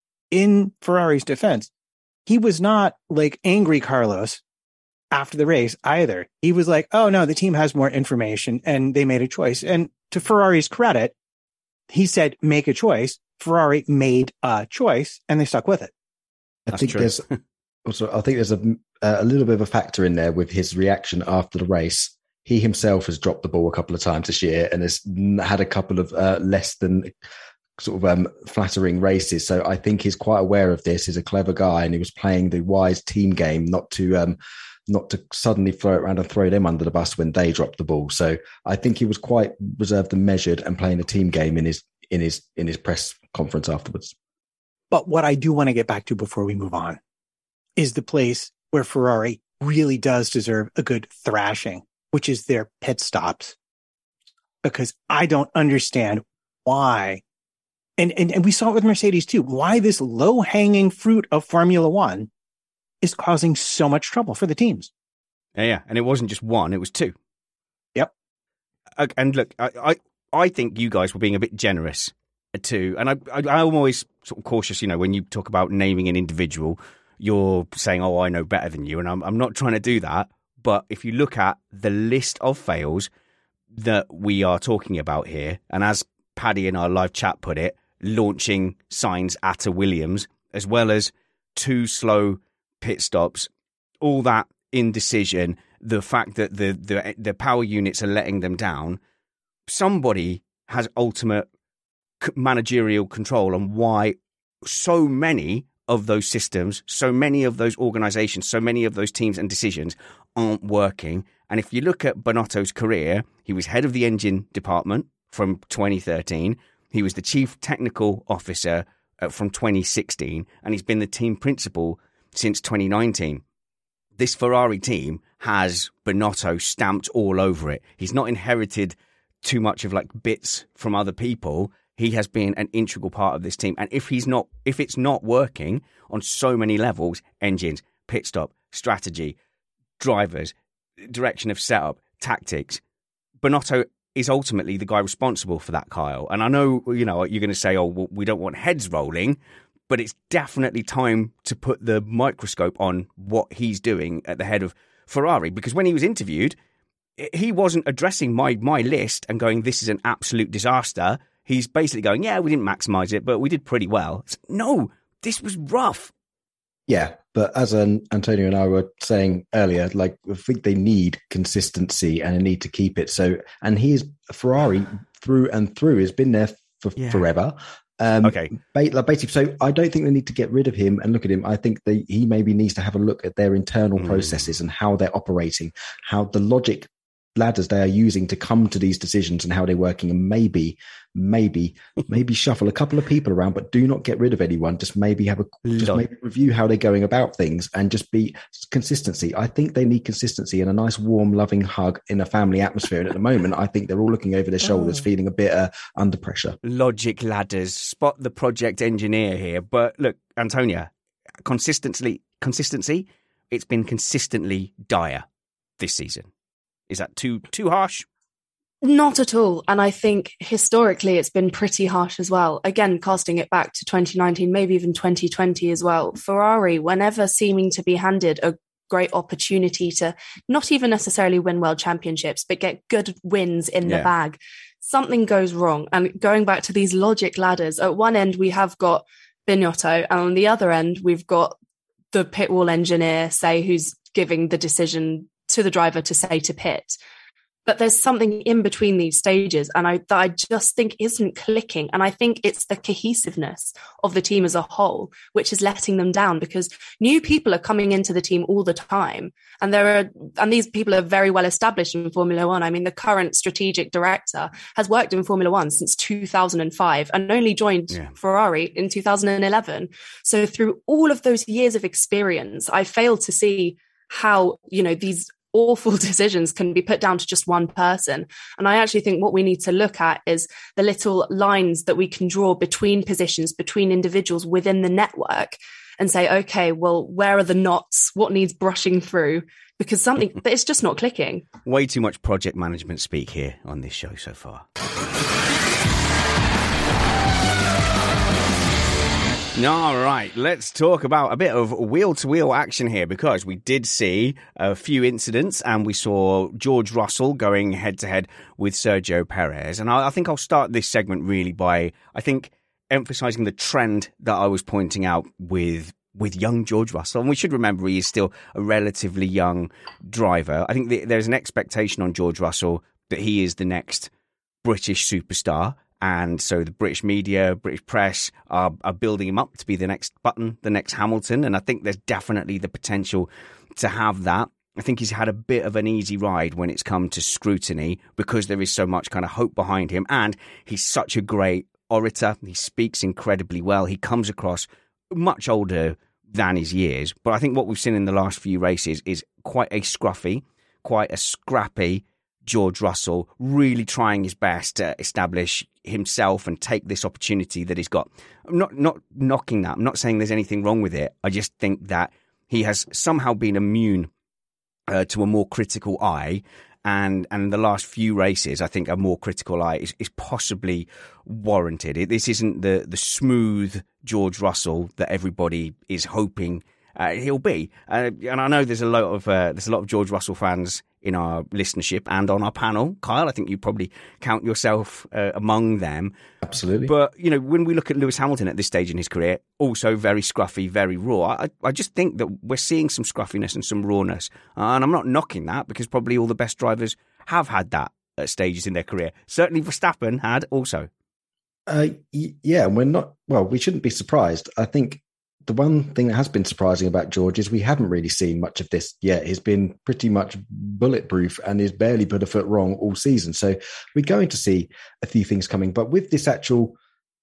in Ferrari's defense, he was not like angry Carlos after the race either. He was like, oh no, the team has more information and they made a choice. And to Ferrari's credit, he said, make a choice. Ferrari made a choice and they stuck with it. I That's think true. there's also, I think there's a, a little bit of a factor in there with his reaction after the race. He himself has dropped the ball a couple of times this year and has had a couple of uh, less than sort of um, flattering races. So I think he's quite aware of this. He's a clever guy and he was playing the wise team game, not to, um, not to suddenly throw it around and throw them under the bus when they dropped the ball. So I think he was quite reserved and measured and playing a team game in his in his in his press conference afterwards. But what I do want to get back to before we move on is the place where Ferrari really does deserve a good thrashing, which is their pit stops. Because I don't understand why, and, and, and we saw it with Mercedes too, why this low-hanging fruit of Formula One is causing so much trouble for the teams. Yeah, yeah. And it wasn't just one, it was two. Yep. And look, I, I, I think you guys were being a bit generous too. And I, I, I'm always sort of cautious, you know, when you talk about naming an individual, you're saying, oh, I know better than you. And I'm, I'm not trying to do that. But if you look at the list of fails that we are talking about here, and as Paddy in our live chat put it, launching Sainz at a Williams, as well as two slow pit stops all that indecision, the fact that the, the the power units are letting them down, somebody has ultimate managerial control on why so many of those systems, so many of those organizations, so many of those teams and decisions aren't working. And if you look at Binotto's career, he was head of the engine department from twenty thirteen. He was the chief technical officer uh, from twenty sixteen, and he's been the team principal since twenty nineteen. This Ferrari team has Binotto stamped all over it. He's not inherited too much of like bits from other people. He has been an integral part of this team. And if he's not, if it's not working on so many levels, engines, pit stop, strategy, drivers, direction of setup, tactics, Binotto is ultimately the guy responsible for that, Kyle. And I know, you know, you're going to say, oh, well, we don't want heads rolling, but it's definitely time to put the microscope on what he's doing at the head of Ferrari. Because when he was interviewed, he wasn't addressing my my list and going, this is an absolute disaster. He's basically going, yeah, we didn't maximize it, but we did pretty well. It's, no, this was rough. Yeah, but as an, Antonio and I were saying earlier, like I think they need consistency and a need to keep it. So, and he is Ferrari through and through. Has been there for yeah. forever. Um, okay. Basically, so I don't think they need to get rid of him and look at him. I think they, he maybe needs to have a look at their internal mm. processes and how they're operating, how the logic ladders they are using to come to these decisions and how they're working, and maybe, maybe, maybe shuffle a couple of people around, but do not get rid of anyone. Just maybe have a, just Lord. maybe review how they're going about things and just be consistency. I think they need consistency and a nice, warm, loving hug in a family atmosphere. And at the moment, I think they're all looking over their shoulders, oh. feeling a bit uh, under pressure. Logic ladders, spot the project engineer here. But look, Antonia, consistency, consistency, it's been consistently dire this season. Is that too too harsh? Not at all. And I think historically it's been pretty harsh as well. Again, casting it back to twenty nineteen, maybe even twenty twenty as well. Ferrari, whenever seeming to be handed a great opportunity to not even necessarily win world championships, but get good wins in yeah. the bag, something goes wrong. And going back to these logic ladders, at one end we have got Binotto, and on the other end we've got the pit wall engineer, say, who's giving the decision to the driver to say to pit. But there's something in between these stages, and I that I just think isn't clicking. And I think it's the cohesiveness of the team as a whole, which is letting them down, because new people are coming into the team all the time. And there are, and these people are very well established in Formula One. I mean, the current strategic director has worked in Formula One since two thousand five and only joined yeah. Ferrari in two thousand eleven. So through all of those years of experience, I fail to see how, you know, these awful decisions can be put down to just one person. And I actually think what we need to look at is the little lines that we can draw between positions, between individuals within the network, and say, okay, well, where are the knots? What needs brushing through? Because something, but it's just not clicking. Way too much project management speak here on this show so far. All right, let's talk about a bit of wheel-to-wheel action here, because we did see a few incidents and we saw George Russell going head-to-head with Sergio Perez. And I, I think I'll start this segment really by, I think, emphasising the trend that I was pointing out with with young George Russell. And we should remember he is still a relatively young driver. I think the, there's an expectation on George Russell that he is the next British superstar. And so the British media, British press are, are building him up to be the next Button, the next Hamilton. And I think there's definitely the potential to have that. I think he's had a bit of an easy ride when it's come to scrutiny, because there is so much kind of hope behind him. And he's such a great orator. He speaks incredibly well. He comes across much older than his years. But I think what we've seen in the last few races is quite a scruffy, quite a scrappy George Russell, really trying his best to establish himself and take this opportunity that he's got. I'm not not knocking that. I'm not saying there's anything wrong with it. I just think that he has somehow been immune uh, to a more critical eye. And and the last few races, I think a more critical eye is, is possibly warranted. It, this isn't the, the smooth George Russell that everybody is hoping uh, he'll be. Uh, and I know there's a lot of uh, there's a lot of George Russell fans in our listenership and on our panel. Kyle, I think you probably count yourself uh, among them. Absolutely. But, you know, when we look at Lewis Hamilton at this stage in his career, also very scruffy, very raw, I, I just think that we're seeing some scruffiness and some rawness. Uh, and I'm not knocking that because probably all the best drivers have had that at stages in their career. Certainly Verstappen had also. Uh, yeah, we're not, well, we shouldn't be surprised. I think the one thing that has been surprising about George is we haven't really seen much of this yet. He's been pretty much bulletproof and he's barely put a foot wrong all season. So we're going to see a few things coming. But with this actual,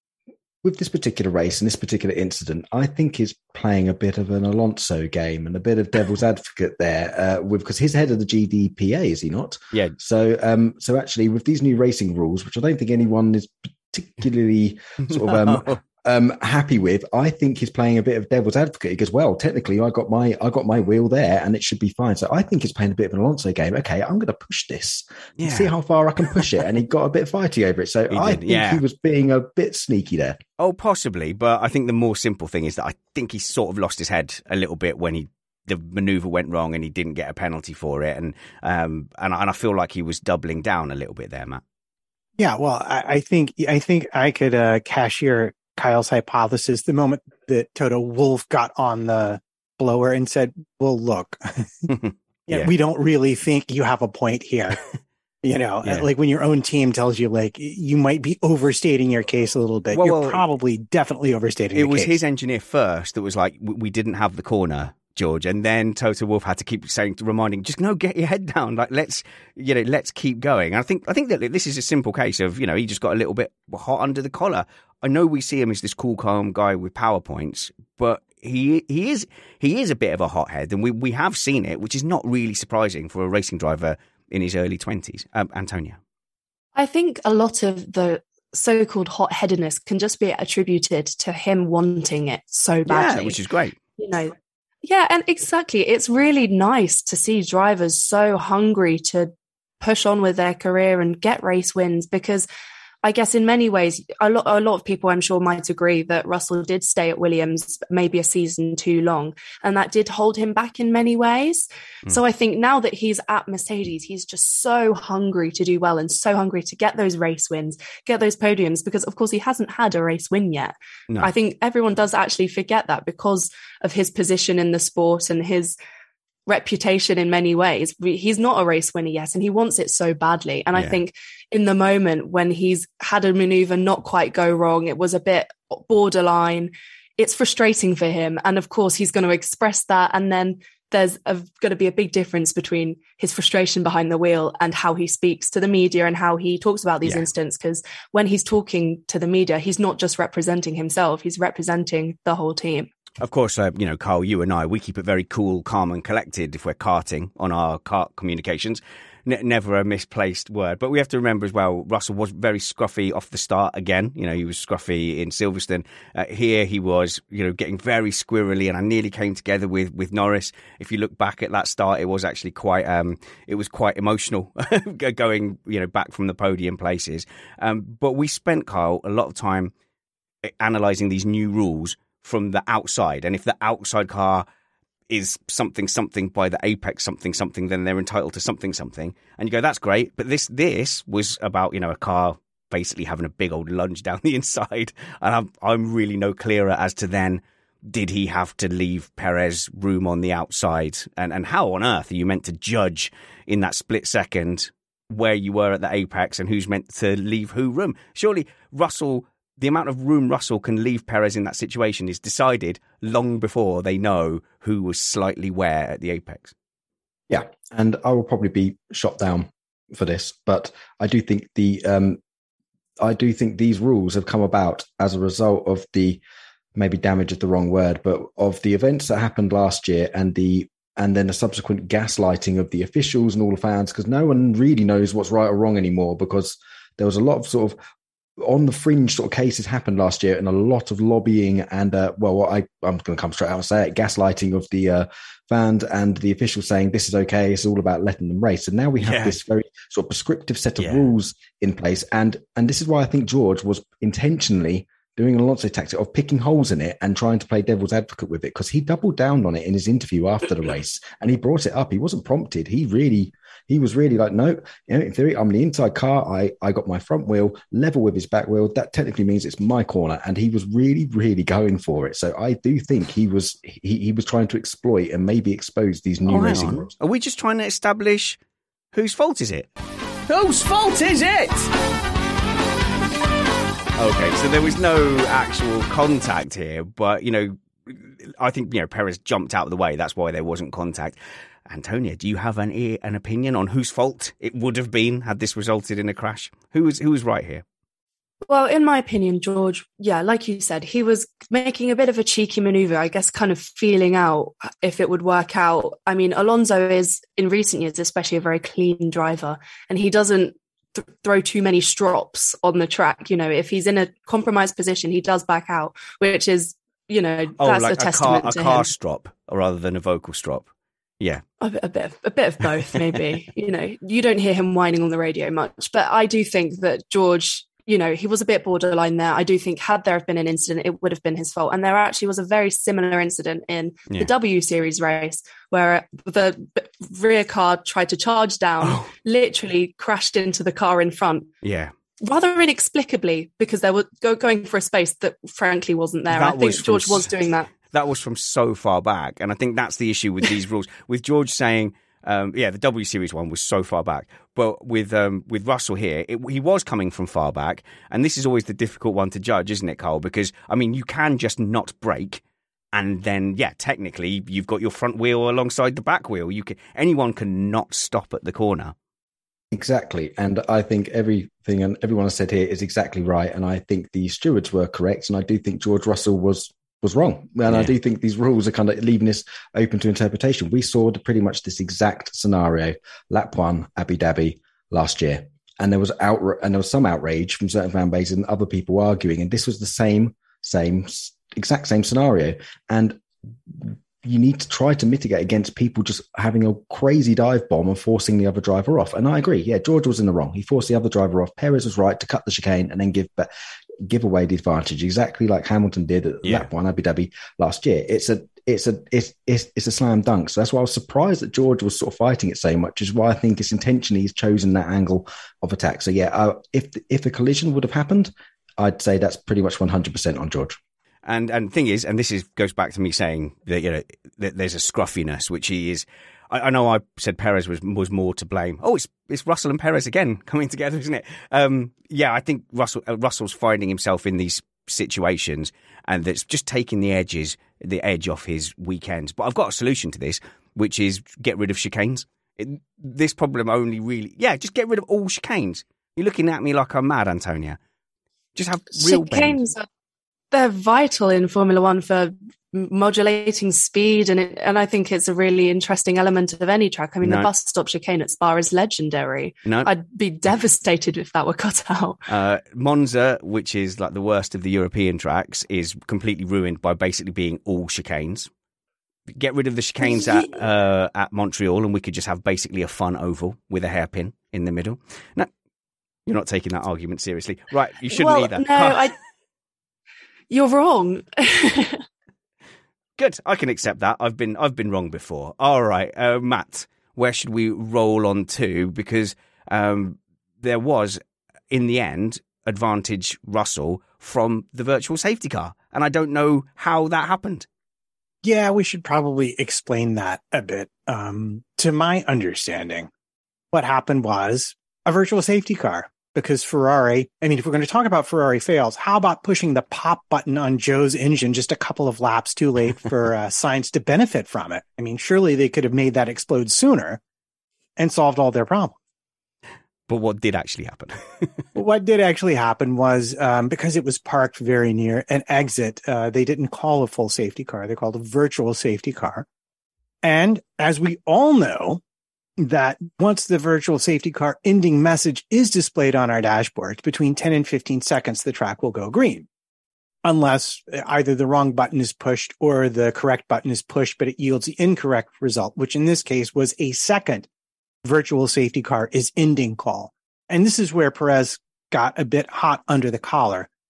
with this particular race and this particular incident, I think he's playing a bit of an Alonso game and a bit of devil's advocate there uh, with, because he's head of the G D P A, is he not? Yeah. So, um, so actually with these new racing rules, which I don't think anyone is particularly sort of, um, no. Um, happy with, I think he's playing a bit of devil's advocate. He goes, well, technically I got my I got my wheel there and it should be fine. So I think he's playing a bit of an Alonso game. Okay, I'm going to push this yeah. and see how far I can push it. And he got a bit fighty over it. So He I did, think yeah. he was being a bit sneaky there. Oh, possibly. But I think the more simple thing is that I think he sort of lost his head a little bit when he the maneuver went wrong and he didn't get a penalty for it. And um and, and I feel like he was doubling down a little bit there, Matt. Yeah, well, I, I think I think I could uh, cashier Kyle's hypothesis the moment that Toto Wolff got on the blower and said, well, look, yeah, yeah. we don't really think you have a point here. You know, yeah. like when your own team tells you, like, you might be overstating your case a little bit. Well, You're well, probably definitely overstating It the was case. his engineer first that was like, we didn't have the corner, George, and then Toto Wolff had to keep saying, reminding, just no, get your head down. Like, let's, you know, let's keep going. And I think, I think that this is a simple case of, you know, he just got a little bit hot under the collar. I know we see him as this cool, calm guy with PowerPoints, but he he is he is a bit of a hothead, and we, we have seen it, which is not really surprising for a racing driver in his early twenties. Um, Antonia. I think a lot of the so-called hot-headedness can just be attributed to him wanting it so badly. Yeah, which is great. You know, yeah, and exactly. It's really nice to see drivers so hungry to push on with their career and get race wins, because I guess in many ways, a lot, a lot of people I'm sure might agree that Russell did stay at Williams maybe a season too long, and that did hold him back in many ways. Mm. So I think now that he's at Mercedes, he's just so hungry to do well and so hungry to get those race wins, get those podiums, because of course he hasn't had a race win yet. No. I think everyone does actually forget that because of his position in the sport and his reputation in many ways. He's not a race winner yet, and he wants it so badly. And yeah. I think in the moment when he's had a maneuver not quite go wrong, it was a bit borderline, it's frustrating for him. And of course he's going to express that, and then there's going to be a big difference between his frustration behind the wheel and how he speaks to the media and how he talks about these yeah. incidents. Because when he's talking to the media, he's not just representing himself, he's representing the whole team. Of course, uh, you know, Carl, you and I, we keep it very cool, calm and collected if we're karting on our kart communications. N- never a misplaced word. But we have to remember as well, Russell was very scruffy off the start again. You know, he was scruffy in Silverstone. Uh, here he was, you know, getting very squirrely, and I nearly came together with, with Norris. If you look back at that start, it was actually quite, um, it was quite emotional going, you know, back from the podium places. Um, but we spent, Kyle, a lot of time analysing these new rules from the outside, and if the outside car is something something by the apex something something, then they're entitled to something something, and you go, that's great. But this this was about, you know, a car basically having a big old lunge down the inside, and I'm I'm really no clearer as to then did he have to leave Perez room on the outside, and and how on earth are you meant to judge in that split second where you were at the apex and who's meant to leave who room? Surely Russell, the amount of room Russell can leave Perez in that situation is decided long before they know who was slightly where at the apex. Yeah, and I will probably be shot down for this, but I do think the um, I do think these rules have come about as a result of the, maybe damage is the wrong word, but of the events that happened last year and the and then the subsequent gaslighting of the officials and all the fans, because no one really knows what's right or wrong anymore, because there was a lot of sort of on the fringe sort of cases happened last year, and a lot of lobbying and, uh, well, I, I'm going to come straight out and say it, gaslighting of the uh, fans and the officials saying this is okay, it's all about letting them race. And now we have yeah. this very sort of prescriptive set of yeah. rules in place. And and this is why I think George was intentionally doing an Alonso tactic of picking holes in it and trying to play devil's advocate with it, because he doubled down on it in his interview after the race and he brought it up. He wasn't prompted. He really, he was really like, no, you know, in theory, I'm the inside car. I, I got my front wheel level with his back wheel. That technically means it's my corner. And he was really, really going for it. So I do think he was, he, he was trying to exploit and maybe expose these new oh, racing rules. Are we just trying to establish whose fault is it? Whose fault is it? Okay, so there was no actual contact here, but, you know, I think, you know, Perez jumped out of the way. That's why there wasn't contact. Antonia, do you have an an opinion on whose fault it would have been had this resulted in a crash? Who was, who was right here? Well, in my opinion, George, yeah, like you said, he was making a bit of a cheeky maneuver, I guess, kind of feeling out if it would work out. I mean, Alonso is, in recent years, especially a very clean driver, and he doesn't th- throw too many strops on the track. You know, if he's in a compromised position, he does back out, which is, you know, oh, that's like a testament car, a to car him. strop rather than a vocal strop. Yeah. A bit, a bit, of, a bit of both, maybe. You know, you don't hear him whining on the radio much, but I do think that George, you know, he was a bit borderline there. I do think had there have been an incident, it would have been his fault. And there actually was a very similar incident in Yeah. the W Series race where the rear car tried to charge down, Oh. literally crashed into the car in front. Yeah. Rather inexplicably, because they were go- going for a space that frankly wasn't there. That I think was from George was s- doing that. That was from so far back. And I think that's the issue with these rules. With George saying, um, yeah, the W Series one was so far back. But with um, with Russell here, it, he was coming from far back. And this is always the difficult one to judge, isn't it, Carl? Because, I mean, you can just not brake. And then, yeah, technically, you've got your front wheel alongside the back wheel. You can Anyone can not stop at the corner. Exactly. And I think everything and everyone has said here is exactly right. And I think the stewards were correct. And I do think George Russell was was wrong. And Yeah. I do think these rules are kind of leaving this open to interpretation. We saw pretty much this exact scenario, lap one, Abu Dhabi last year. And there was out and there was some outrage from certain fan bases and other people arguing. And this was the same, same, exact same scenario. And you need to try to mitigate against people just having a crazy dive bomb and forcing the other driver off. And I agree. Yeah, George was in the wrong. He forced the other driver off. Perez was right to cut the chicane and then give give away the advantage, exactly like Hamilton did at Yeah. lap one Abu Dhabi last year. It's a it's a it's, it's it's a slam dunk. So that's why I was surprised that George was sort of fighting it so much. Is why I think it's intentionally he's chosen that angle of attack. So yeah, uh, if if a collision would have happened, I'd say that's pretty much one hundred percent on George. And and the thing is, and this is goes back to me saying that, you know, that there's a scruffiness, which he is. I, I know I said Perez was was more to blame. Oh, it's it's Russell and Perez again coming together, isn't it? Um, yeah, I think Russell uh, Russell's finding himself in these situations, and that's just taking the edges, the edge off his weekends. But I've got a solution to this, which is get rid of chicanes. It, this problem only really, yeah, just get rid of all chicanes. You're looking at me like I'm mad, Antonia. Just have real bends. Chicanes are they're vital in Formula One for modulating speed, and it, and I think it's a really interesting element of any track. I mean, No. the bus stop chicane at Spa is legendary. No. I'd be devastated if that were cut out. Uh, Monza, which is like the worst of the European tracks, is completely ruined by basically being all chicanes. Get rid of the chicanes at uh, at Montreal, and we could just have basically a fun oval with a hairpin in the middle. No, you're not taking that argument seriously, right? You shouldn't well, either. no, I. You're wrong. Good, I can accept that. I've been I've been wrong before. All right, uh, Matt, where should we roll on to? Because um, there was, in the end, advantage Russell from the virtual safety car, and I don't know how that happened. Yeah, we should probably explain that a bit. Um, to my understanding, what happened was a virtual safety car. Because Ferrari, I mean, if we're going to talk about Ferrari fails, how about pushing the pop button on Joe's engine just a couple of laps too late for uh, Sainz to benefit from it? I mean, surely they could have made that explode sooner and solved all their problems. But what did actually happen? What did actually happen was um, because it was parked very near an exit, uh, they didn't call a full safety car. They called a virtual safety car. And as we all know, that once the virtual safety car ending message is displayed on our dashboard, between ten and fifteen seconds, the track will go green. Unless either the wrong button is pushed or the correct button is pushed, but it yields the incorrect result, which in this case was a second virtual safety car is ending call. And this is where Perez got a bit hot under the collar,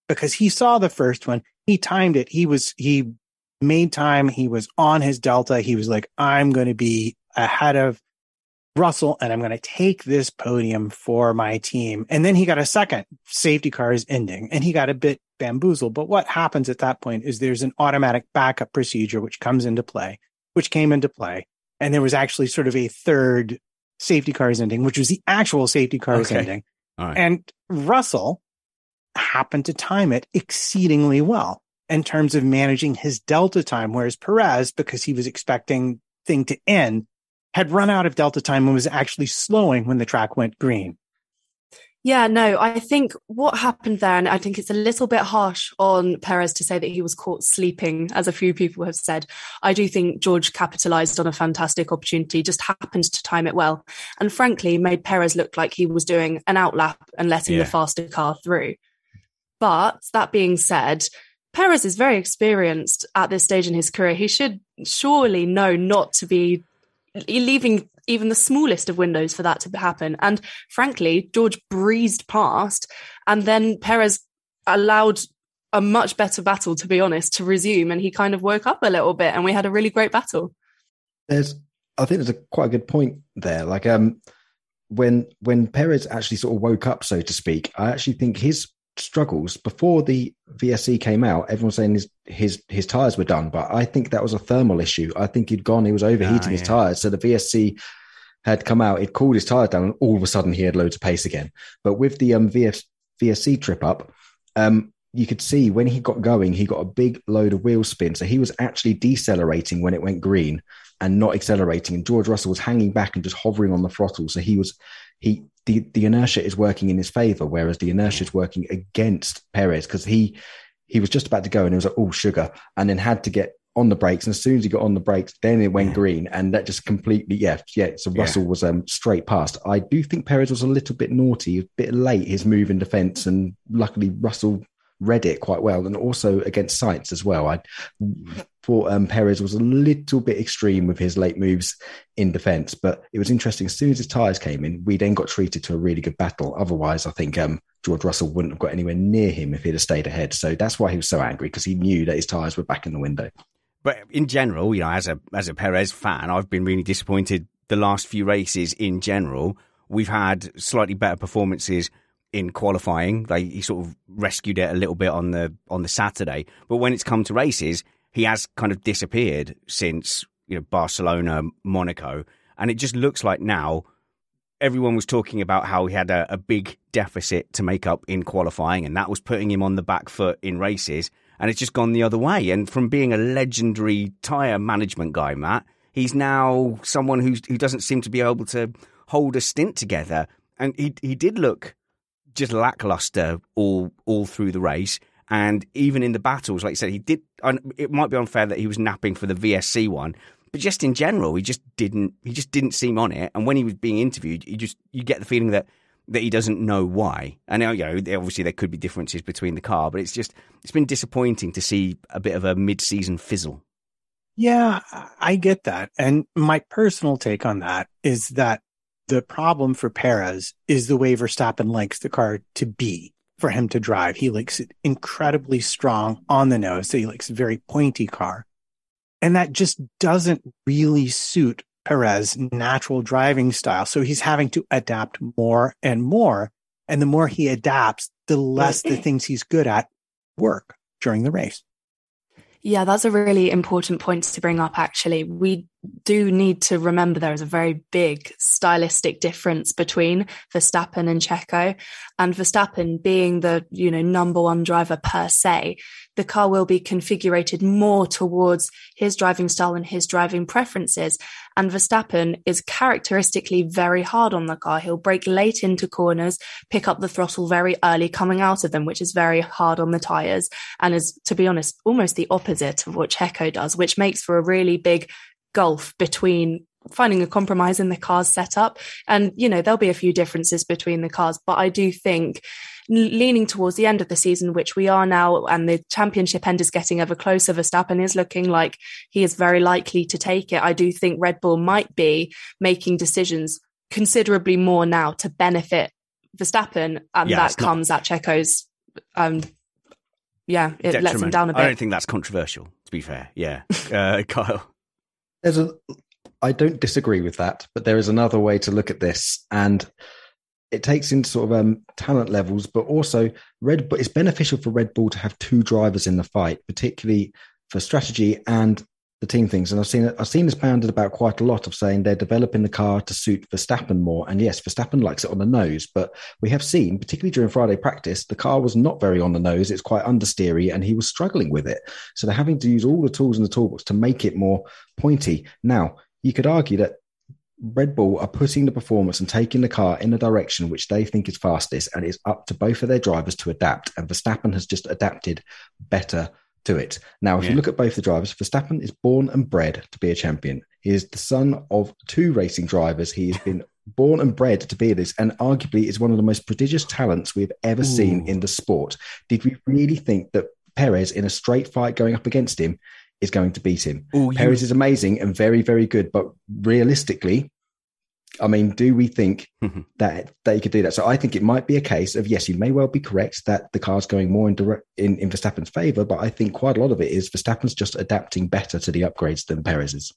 because he saw the first one. He timed it. He was, he made time. He was on his Delta. He was like, I'm going to be ahead of Russell and I'm going to take this podium for my team. And then he got a second safety car is ending and he got a bit bamboozled. But what happens at that point is there's an automatic backup procedure, which comes into play, which came into play. And there was actually sort of a third safety cars ending, which was the actual safety cars okay. ending. All right. And Russell happened to time it exceedingly well in terms of managing his Delta time, whereas Perez, because he was expecting thing to end, had run out of Delta time and was actually slowing when the track went green. Yeah, no, I think what happened there, and I think it's a little bit harsh on Perez to say that he was caught sleeping, as a few people have said. I do think George capitalized on a fantastic opportunity, just happened to time it well, and frankly made Perez look like he was doing an outlap and letting yeah. the faster car through. But that being said, Perez is very experienced at this stage in his career. He should surely know not to be leaving even the smallest of windows for that to happen. And frankly, George breezed past, and then Perez allowed a much better battle, to be honest, to resume. And he kind of woke up a little bit and we had a really great battle. There's, I think there's a quite a good point there. Like, um, when, when Perez actually sort of woke up, so to speak, I actually think his struggles before the V S C came out, everyone was saying his his his tires were done, but I think that was a thermal issue. I think he'd gone, he was overheating oh, yeah. his tires, so the V S C had come out, it cooled his tires down, and all of a sudden he had loads of pace again. But with the um V S C trip up, um you could see when he got going, he got a big load of wheel spin, so he was actually decelerating when it went green and not accelerating, and George Russell was hanging back and just hovering on the throttle, so he was he The, the inertia is working in his favor, whereas the inertia is working against Perez, because he he was just about to go and it was like, oh, sugar, and then had to get on the brakes. And as soon as he got on the brakes, then it went green, and that just completely, yeah, yeah. So Russell yeah. was um, straight past. I do think Perez was a little bit naughty, a bit late, his move in defense, and luckily Russell read it quite well, and also against Sainz as well. I thought um, Perez was a little bit extreme with his late moves in defence, but it was interesting. As soon as his tyres came in, we then got treated to a really good battle. Otherwise, I think um, George Russell wouldn't have got anywhere near him if he'd have stayed ahead. So that's why he was so angry, because he knew that his tyres were back in the window. But in general, you know, as a as a Perez fan, I've been really disappointed the last few races in general. We've had slightly better performances in qualifying. Like, he sort of rescued it a little bit on the on the Saturday, but when it's come to races, he has kind of disappeared since, you know, Barcelona, Monaco, and it just looks like now everyone was talking about how he had a, a big deficit to make up in qualifying, and that was putting him on the back foot in races, and it's just gone the other way. And from being a legendary tyre management guy, Matt, he's now someone who's, who doesn't seem to be able to hold a stint together, and he he did look just lackluster all all through the race, and even in the battles, like you said, he did. It might be unfair that he was napping for the V S C one, but just in general, he just didn't. He just didn't seem on it. And when he was being interviewed, you just you get the feeling that that he doesn't know why. And you know, obviously there could be differences between the car, but it's just it's been disappointing to see a bit of a mid-season fizzle. Yeah, I get that, and my personal take on that is that the problem for Perez is the way Verstappen likes the car to be for him to drive. He likes it incredibly strong on the nose. So he likes a very pointy car. And that just doesn't really suit Perez's natural driving style. So he's having to adapt more and more. And the more he adapts, the less the things he's good at work during the race. Yeah, that's a really important point to bring up, actually. We do need to remember there is a very big stylistic difference between Verstappen and Checo. And Verstappen being the, you know, number one driver per se, the car will be configured more towards his driving style and his driving preferences. And Verstappen is characteristically very hard on the car. He'll brake late into corners, pick up the throttle very early coming out of them, which is very hard on the tyres, and is, to be honest, almost the opposite of what Checo does, which makes for a really big gulf between finding a compromise in the car's setup. And, you know, there'll be a few differences between the cars, but I do think leaning towards the end of the season, which we are now, and the championship end is getting ever closer, Verstappen is looking like he is very likely to take it. I do think Red Bull might be making decisions considerably more now to benefit Verstappen, and yeah, that comes not- at Checo's um, yeah, it Detriment. lets him down a bit. I don't think that's controversial, to be fair. Yeah. Uh, Kyle? There's a, I don't disagree with that, but there is another way to look at this, and it takes in sort of um, talent levels, but also Red Bull. It's beneficial for Red Bull to have two drivers in the fight, particularly for strategy and the team things. And I've seen it, I've seen this banded about quite a lot of saying they're developing the car to suit Verstappen more. And yes, Verstappen likes it on the nose, but we have seen, particularly during Friday practice, the car was not very on the nose. It's quite understeery and he was struggling with it. So they're having to use all the tools in the toolbox to make it more pointy. Now, you could argue that Red Bull are putting the performance and taking the car in the direction which they think is fastest, and it's up to both of their drivers to adapt. And Verstappen has just adapted better to it. Now, if yeah. you look at both the drivers, Verstappen is born and bred to be a champion. He is the son of two racing drivers. He has been born and bred to be this, and arguably is one of the most prodigious talents we've ever Ooh. seen in the sport. Did we really think that Perez, in a straight fight going up against him, is going to beat him? Ooh, Perez you... is amazing and very, very good, but realistically, I mean, do we think mm-hmm. that they could do that? So I think it might be a case of, yes, you may well be correct that the car's going more in, direct, in, in Verstappen's favour, but I think quite a lot of it is Verstappen's just adapting better to the upgrades than Perez is.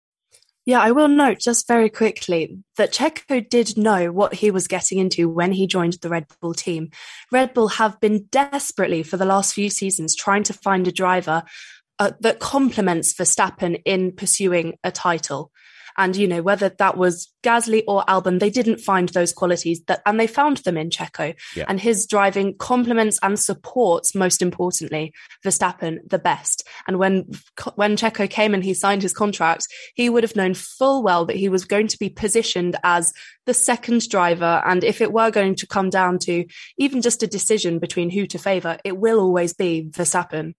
Yeah, I will note just very quickly that Checo did know what he was getting into when he joined the Red Bull team. Red Bull have been desperately for the last few seasons trying to find a driver uh, that complements Verstappen in pursuing a title. And, you know, whether that was Gasly or Albon, they didn't find those qualities that, and they found them in Checo. Yeah. And his driving complements and supports, most importantly, Verstappen the best. And when, when Checo came and he signed his contract, he would have known full well that he was going to be positioned as the second driver. And if it were going to come down to even just a decision between who to favour, it will always be Verstappen.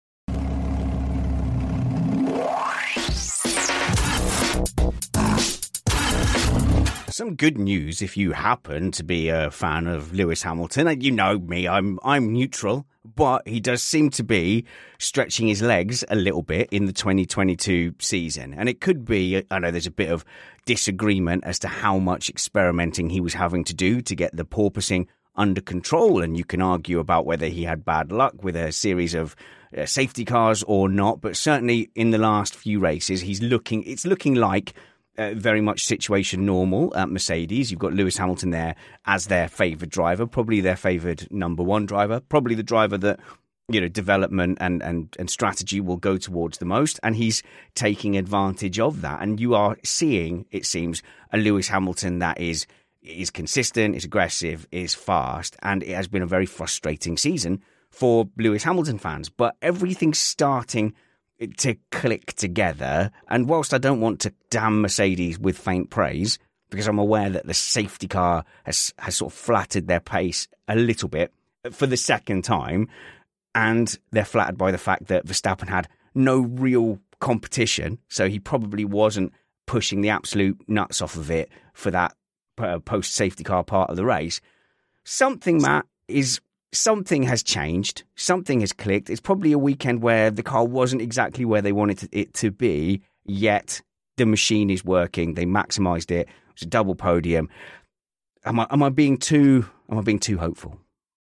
Some good news if you happen to be a fan of Lewis Hamilton. You know me, I'm I'm neutral, but he does seem to be stretching his legs a little bit in the twenty twenty-two season. And it could be, I know there's a bit of disagreement as to how much experimenting he was having to do to get the porpoising under control. And you can argue about whether he had bad luck with a series of uh, safety cars or not. But certainly in the last few races, he's looking, it's looking like Uh, very much situation normal at Mercedes. You've got Lewis Hamilton there as their favoured driver, probably their favoured number one driver, probably the driver that, you know, development and, and, and strategy will go towards the most. And he's taking advantage of that. And you are seeing, it seems, a Lewis Hamilton that is is consistent, is aggressive, is fast. And it has been a very frustrating season for Lewis Hamilton fans. But everything's starting to click together. And whilst I don't want to damn Mercedes with faint praise, because I'm aware that the safety car has, has sort of flattered their pace a little bit for the second time, and they're flattered by the fact that Verstappen had no real competition, so he probably wasn't pushing the absolute nuts off of it for that post-safety car part of the race. Something, Matt, is... Something has changed. Something has clicked. It's probably a weekend where the car wasn't exactly where they wanted it to be, yet the machine is working. They maximised it. It's a double podium. Am I, am I being too? Am I being too hopeful?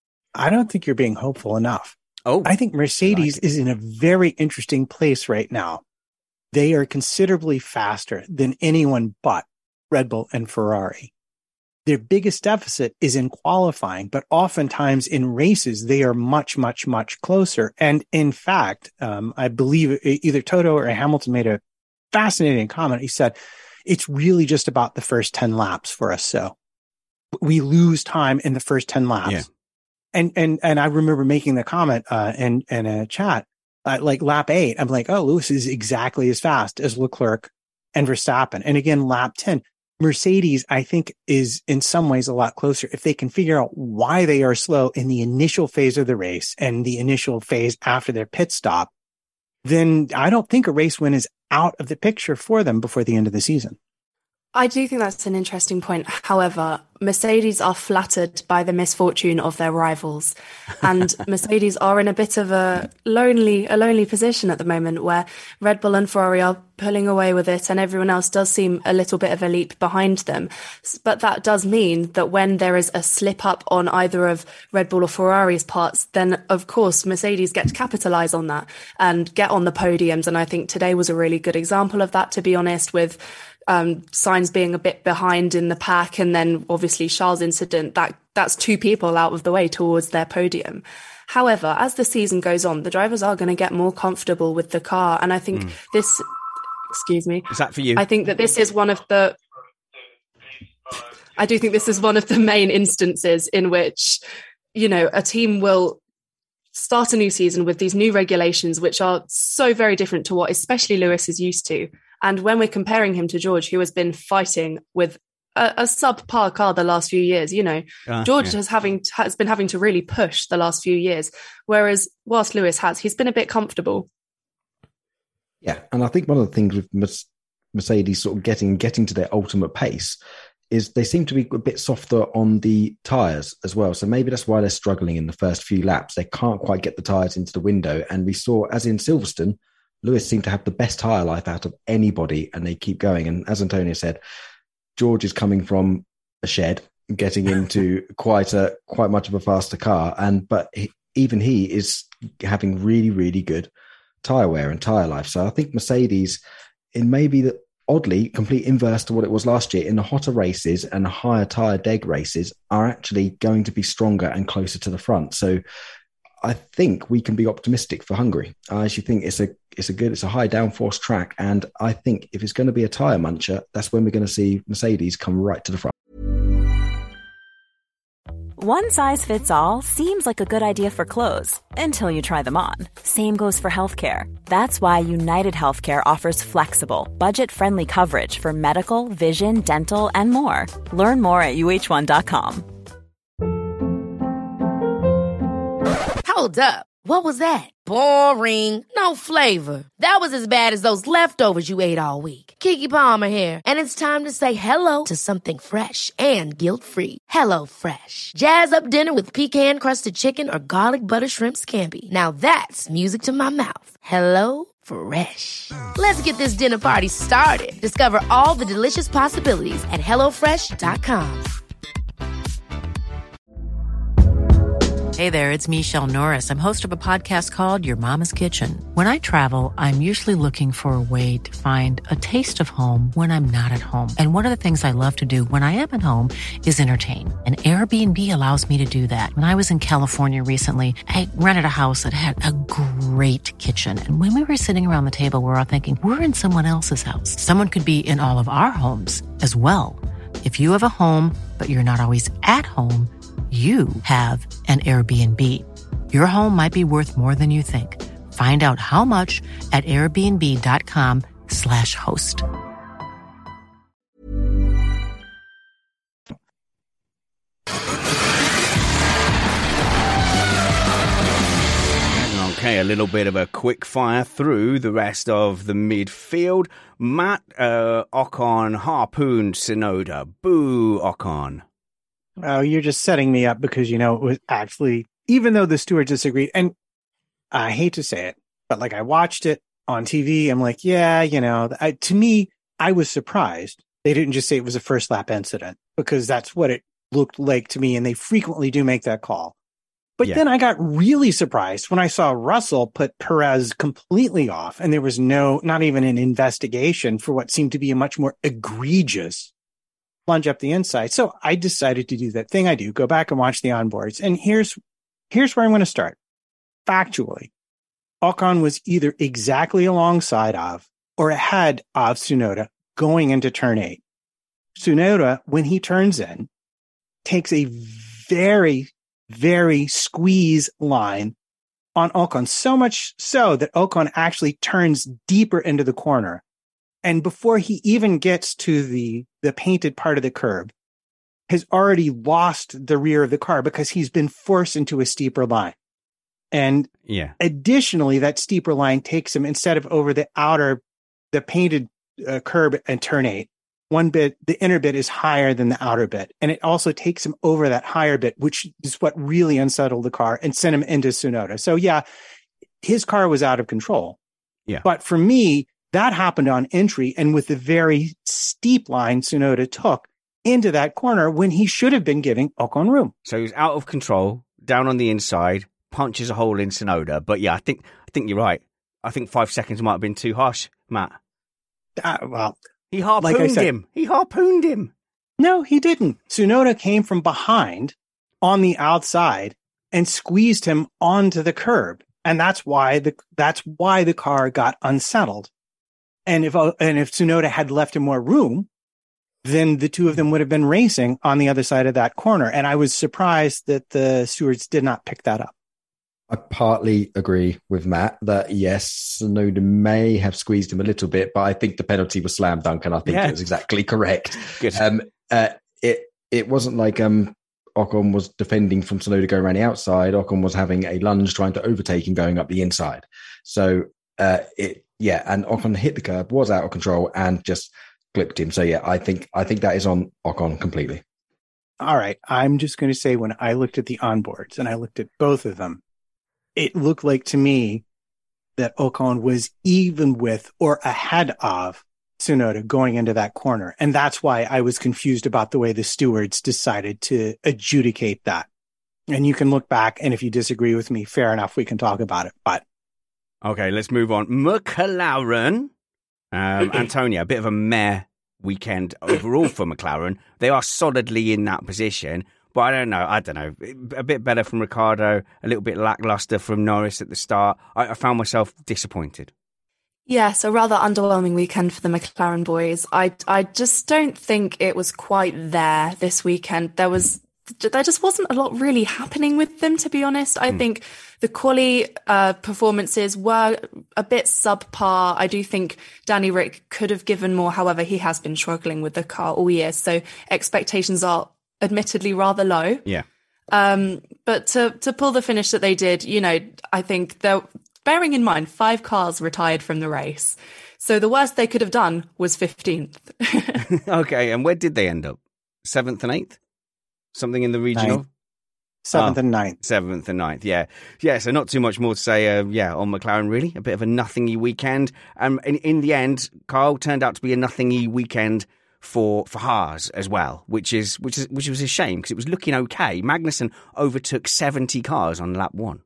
I don't think you're being hopeful enough. Oh, I think Mercedes like is in a very interesting place right now. They are considerably faster than anyone but Red Bull and Ferrari. Their biggest deficit is in qualifying, but oftentimes in races, they are much, much, much closer. And in fact, um, I believe either Toto or Hamilton made a fascinating comment. He said, it's really just about the first ten laps for us. So we lose time in the first ten laps. Yeah. And, and, and I remember making the comment, uh, in, in a chat, uh, like lap eight, I'm like, oh, Lewis is exactly as fast as Leclerc and Verstappen. And again, lap ten. Mercedes, I think, is in some ways a lot closer. If they can figure out why they are slow in the initial phase of the race and the initial phase after their pit stop, then I don't think a race win is out of the picture for them before the end of the season. I do think that's an interesting point. However, Mercedes are flattered by the misfortune of their rivals, and Mercedes are in a bit of a lonely, a lonely position at the moment, where Red Bull and Ferrari are pulling away with it, and everyone else does seem a little bit of a leap behind them. But that does mean that when there is a slip up on either of Red Bull or Ferrari's parts, then of course Mercedes get to capitalize on that and get on the podiums. And I think today was a really good example of that, to be honest, with Um, Sainz being a bit behind in the pack, and then obviously Charles' incident, that that's two people out of the way towards their podium. However, as the season goes on, the drivers are going to get more comfortable with the car. And I think mm. this, excuse me. Is that for you? I think that this is one of the, I do think this is one of the main instances in which, you know, a team will start a new season with these new regulations, which are so very different to what especially Lewis is used to. And when we're comparing him to George, who has been fighting with a, a subpar car the last few years, you know, uh, George yeah. has having has been having to really push the last few years, whereas whilst Lewis has, he's been a bit comfortable. Yeah, and I think one of the things with Mercedes sort of getting getting to their ultimate pace is they seem to be a bit softer on the tyres as well. So maybe that's why they're struggling in the first few laps. They can't quite get the tyres into the window. And we saw, as in Silverstone, Lewis seemed to have the best tyre life out of anybody, and they keep going. And as Antonio said, George is coming from a shed, getting into quite a quite much of a faster car, and but he, even he is having really, really good tyre wear and tyre life. So I think Mercedes, in maybe the oddly complete inverse to what it was last year, in the hotter races and the higher tyre deg races, are actually going to be stronger and closer to the front. So I think we can be optimistic for Hungary. I actually think it's a it's a good, it's a high downforce track. And I think if it's going to be a tyre muncher, that's when we're going to see Mercedes come right to the front. One size fits all seems like a good idea for clothes until you try them on. Same goes for healthcare. That's why United Healthcare offers flexible, budget-friendly coverage for medical, vision, dental, and more. Learn more at U H one dot com. Hold up. What was that? Boring. No flavor. That was as bad as those leftovers you ate all week. Keke Palmer here. And it's time to say hello to something fresh and guilt-free. Hello Fresh. Jazz up dinner with pecan-crusted chicken or garlic butter shrimp scampi. Now that's music to my mouth. Hello Fresh. Let's get this dinner party started. Discover all the delicious possibilities at hello fresh dot com. Hey there, it's Michelle Norris. I'm host of a podcast called Your Mama's Kitchen. When I travel, I'm usually looking for a way to find a taste of home when I'm not at home. And one of the things I love to do when I am at home is entertain. And Airbnb allows me to do that. When I was in California recently, I rented a house that had a great kitchen. And when we were sitting around the table, we were all thinking, we're in someone else's house. Someone could be in all of our homes as well. If you have a home, but you're not always at home, you have an Airbnb. Your home might be worth more than you think. Find out how much at airbnb.com slash host. Okay, a little bit of a quick fire through the rest of the midfield. Matt, uh, Ocon harpooned Tsunoda. Boo, Ocon. Oh, you're just setting me up because, you know, it was actually, even though the stewards disagreed, and I hate to say it, but like I watched it on T V, I'm like, yeah, you know, I, to me, I was surprised they didn't just say it was a first lap incident, because that's what it looked like to me. And they frequently do make that call. But yeah. Then I got really surprised when I saw Russell put Perez completely off, and there was no, not even an investigation for what seemed to be a much more egregious plunge up the inside. So I decided to do that thing I do, go back and watch the onboards. And here's, here's where I'm going to start. Factually, Ocon was either exactly alongside of or ahead of Tsunoda going into turn eight. Tsunoda, when he turns in, takes a very, very squeeze line on Ocon, so much so that Ocon actually turns deeper into the corner. And before he even gets to the, the painted part of the curb, has already lost the rear of the car because he's been forced into a steeper line. And yeah. Additionally, that steeper line takes him, instead of over the outer, the painted uh, curb and turn eight, one bit, the inner bit is higher than the outer bit. And it also takes him over that higher bit, which is what really unsettled the car and sent him into Tsunoda. So yeah, his car was out of control. Yeah. But for me, that happened on entry and with the very steep line Tsunoda took into that corner when he should have been giving Ocon room. So he was out of control, down on the inside, punches a hole in Tsunoda. But yeah, I think I think you're right. I think five seconds might have been too harsh, Matt. Uh, well, he harpooned like I said, him. He harpooned him. No, he didn't. Tsunoda came from behind on the outside and squeezed him onto the curb, and that's why the that's why the car got unsettled. And if and if Tsunoda had left him more room, then the two of them would have been racing on the other side of that corner. And I was surprised that the stewards did not pick that up. I partly agree with Matt that, yes, Tsunoda may have squeezed him a little bit, but I think the penalty was slam dunk, and I think yeah. it was exactly correct. Good. Um, uh, it it wasn't like um, Ocon was defending from Tsunoda going around the outside. Ocon was having a lunge trying to overtake him going up the inside. So, uh, it yeah, and Ocon hit the curb, was out of control, and just clipped him. So yeah, I think I think that is on Ocon completely. All right. I'm just going to say when I looked at the onboards and I looked at both of them, it looked like to me that Ocon was even with or ahead of Tsunoda going into that corner. And that's why I was confused about the way the stewards decided to adjudicate that. And you can look back, and if you disagree with me, fair enough, we can talk about it. But okay, let's move on. McLaren. Um, Antonia, a bit of a meh weekend overall for McLaren. They are solidly in that position, but I don't know. I don't know. A bit better from Ricciardo, a little bit lackluster from Norris at the start. I, I found myself disappointed. Yes, a rather underwhelming weekend for the McLaren boys. I I just don't think it was quite there this weekend. There was there just wasn't a lot really happening with them, to be honest. I mm. think the quali uh, performances were a bit subpar. I do think Danny Rick could have given more. However, he has been struggling with the car all year, so expectations are admittedly rather low. Yeah. Um, but to to pull the finish that they did, you know, I think they're bearing in mind five cars retired from the race. So the worst they could have done was fifteenth. Okay, and where did they end up? Seventh and eighth? Something in the regional? Ninth. Seventh oh, and ninth. Seventh and ninth, yeah. Yeah, so not too much more to say, uh, yeah, on McLaren, really. A bit of a nothingy weekend. Um, in, in the end, Carl, turned out to be a nothingy weekend for for Haas as well, which is which is which was a shame because it was looking okay. Magnussen overtook seventy cars on lap one.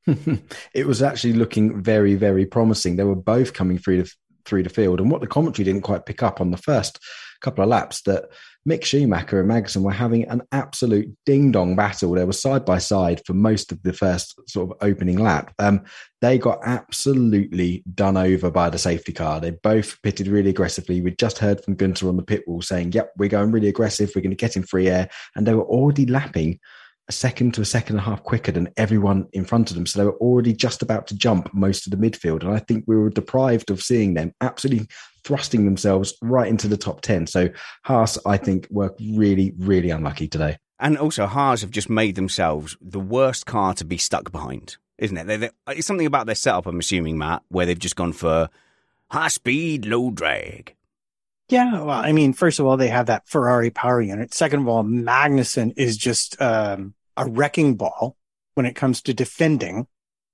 It was actually looking very, very promising. They were both coming through the, through the field. And what the commentary didn't quite pick up on the first couple of laps, that Mick Schumacher and Magnussen were having an absolute ding-dong battle. They were side by side for most of the first sort of opening lap. Um, they got absolutely done over by the safety car. They both pitted really aggressively. We just heard from Gunter on the pit wall saying, yep, we're going really aggressive. We're going to get in free air. And they were already lapping a second to a second and a half quicker than everyone in front of them. So they were already just about to jump most of the midfield. And I think we were deprived of seeing them absolutely thrusting themselves right into the top ten. So Haas, I think, were really, really unlucky today. And also Haas have just made themselves the worst car to be stuck behind, isn't it? They're, they're, it's something about their setup, I'm assuming, Matt, where they've just gone for high speed, low drag. Yeah, well, I mean, first of all, they have that Ferrari power unit. Second of all, Magnussen is just um, a wrecking ball when it comes to defending.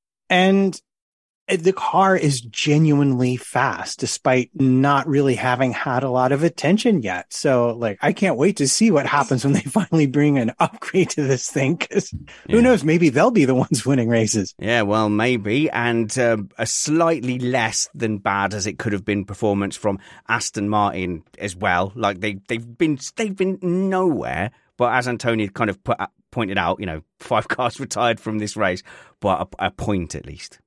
And the car is genuinely fast, despite not really having had a lot of attention yet. So, like, I can't wait to see what happens when they finally bring an upgrade to this thing, because yeah. who knows, maybe they'll be the ones winning races. Yeah, well, maybe. And uh, a slightly less than bad as it could have been performance from Aston Martin as well. Like, they, they've been they've been nowhere. But as Antonio kind of put, pointed out, you know, five cars retired from this race, but a, a point at least.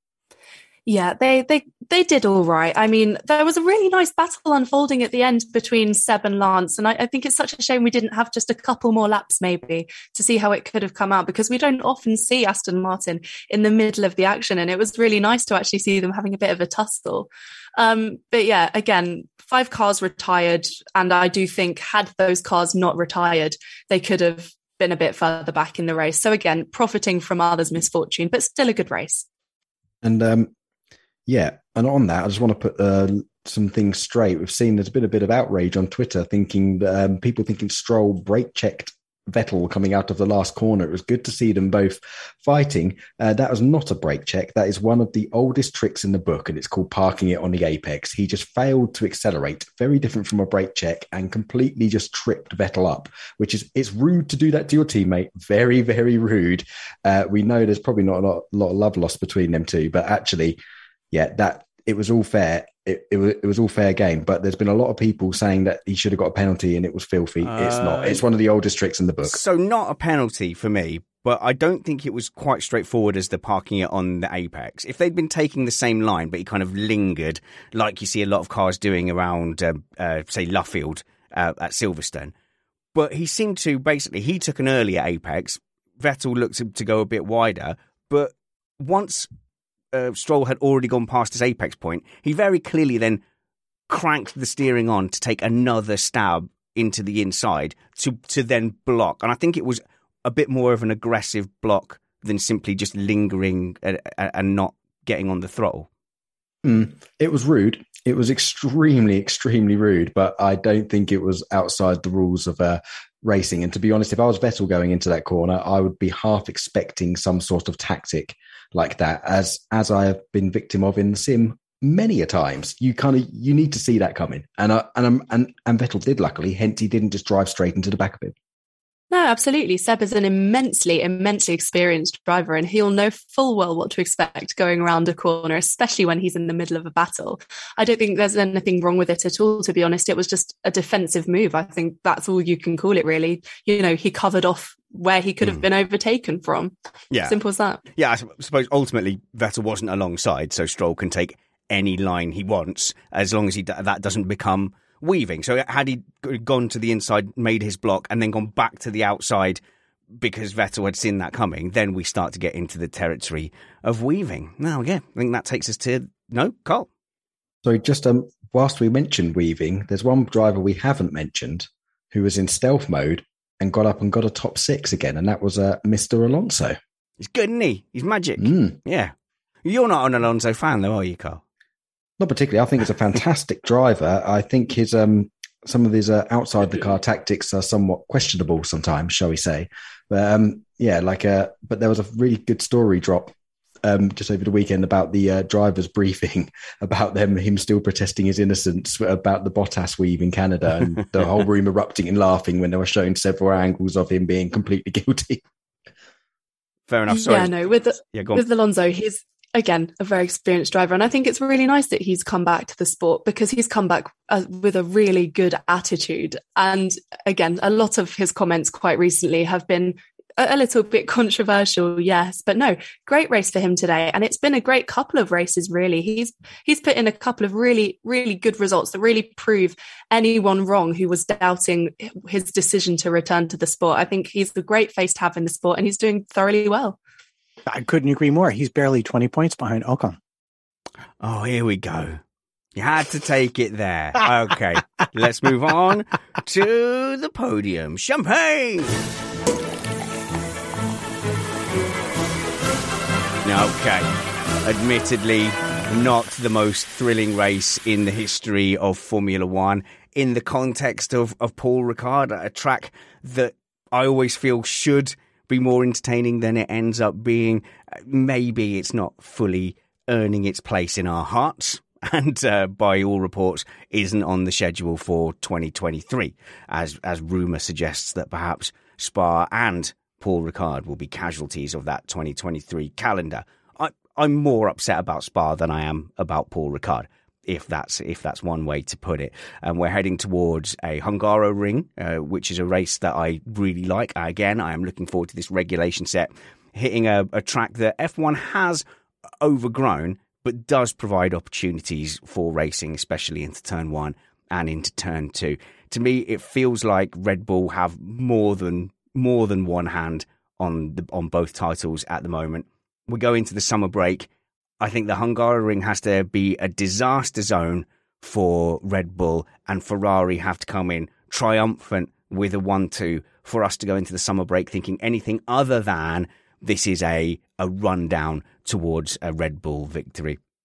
Yeah, they, they they did all right. I mean, there was a really nice battle unfolding at the end between Seb and Lance. And I, I think it's such a shame we didn't have just a couple more laps maybe to see how it could have come out, because we don't often see Aston Martin in the middle of the action. And it was really nice to actually see them having a bit of a tussle. Um, but yeah, again, five cars retired. And I do think had those cars not retired, they could have been a bit further back in the race. So again, profiting from others' misfortune, but still a good race. And um, yeah, and on that, I just want to put uh, some things straight. We've seen there's been a bit of outrage on Twitter, thinking um, people thinking Stroll brake checked Vettel coming out of the last corner. It was good to see them both fighting. Uh, that was not a brake check. That is one of the oldest tricks in the book, and it's called parking it on the apex. He just failed to accelerate, very different from a brake check, and completely just tripped Vettel up, which is, it's rude to do that to your teammate. Very, very rude. Uh, we know there's probably not a lot, lot of love lost between them two, but actually, yeah, that it was all fair. It, it, was, it was all fair game, but there's been a lot of people saying that he should have got a penalty and it was filthy. Uh, it's not. It's one of the oldest tricks in the book. So not a penalty for me, but I don't think it was quite straightforward as the parking it on the apex. If they'd been taking the same line, but he kind of lingered, like you see a lot of cars doing around, uh, uh, say, Luffield uh, at Silverstone. But he seemed to, basically, he took an earlier apex. Vettel looked to go a bit wider, but once Uh, Stroll had already gone past his apex point, he very clearly then cranked the steering on to take another stab into the inside to to then block. And I think it was a bit more of an aggressive block than simply just lingering and, and not getting on the throttle. Mm, it was rude. It was extremely, extremely rude, but I don't think it was outside the rules of uh, racing. And to be honest, if I was Vettel going into that corner, I would be half expecting some sort of tactic like that, as as I have been victim of in the sim many a times. You kind of you need to see that coming, and uh, and um, and and Vettel did, luckily. Hence, he didn't just drive straight into the back of it. No, absolutely. Seb is an immensely, immensely experienced driver, and he'll know full well what to expect going around a corner, especially when he's in the middle of a battle. I don't think there's anything wrong with it at all, to be honest. It was just a defensive move. I think that's all you can call it, really. You know, he covered off where he could have mm. been overtaken from. Yeah. Simple as that. Yeah, I suppose ultimately Vettel wasn't alongside, so Stroll can take any line he wants as long as he that doesn't become weaving. So had he gone to the inside, made his block, and then gone back to the outside because Vettel had seen that coming, then we start to get into the territory of weaving. Now, yeah, I think that takes us to, no, Carl. So just um, whilst we mentioned weaving, there's one driver we haven't mentioned who was in stealth mode and got up and got a top six again, and that was uh, Mister Alonso. He's good, isn't he? He's magic. Mm. Yeah. You're not an Alonso fan, though, are you, Carl? Not particularly. I think he's a fantastic driver. I think his um, some of his uh, outside the car tactics are somewhat questionable sometimes, shall we say? But um, yeah, like uh, but there was a really good story drop um, just over the weekend about the uh, drivers' briefing about them, him still protesting his innocence about the Bottas weave in Canada, and the whole room erupting and laughing when they were showing several angles of him being completely guilty. Fair enough. Sorry. Yeah, no, with the, yeah, go on. with Alonso, he's again a very experienced driver, and I think it's really nice that he's come back to the sport because he's come back uh, with a really good attitude. And again, a lot of his comments quite recently have been a, a little bit controversial, yes, but no, great race for him today, and it's been a great couple of races. Really, he's he's put in a couple of really, really good results that really prove anyone wrong who was doubting his decision to return to the sport. I think he's a great face to have in the sport, and he's doing thoroughly well. I couldn't agree more. He's barely twenty points behind Ocon. Oh, here we go. You had to take it there. Okay, let's move on to the podium. Champagne! Okay, admittedly, not the most thrilling race in the history of Formula One. In the context of, of Paul Ricard, a track that I always feel should be more entertaining than it ends up being. Maybe it's not fully earning its place in our hearts, and uh, by all reports isn't on the schedule for twenty twenty-three, as as rumour suggests that perhaps Spa and Paul Ricard will be casualties of that twenty twenty-three calendar. I, I'm more upset about Spa than I am about Paul Ricard, if that's if that's one way to put it. And we're heading towards a Hungaroring, uh, which is a race that I really like. Again, I am looking forward to this regulation set hitting a, a track that F one has overgrown, but does provide opportunities for racing, especially into turn one and into turn two. To me, it feels like Red Bull have more than more than one hand on the, on both titles at the moment. We go into the summer break. I think the Hungaroring has to be a disaster zone for Red Bull, and Ferrari have to come in triumphant with a one two for us to go into the summer break thinking anything other than this is a, a rundown towards a Red Bull victory.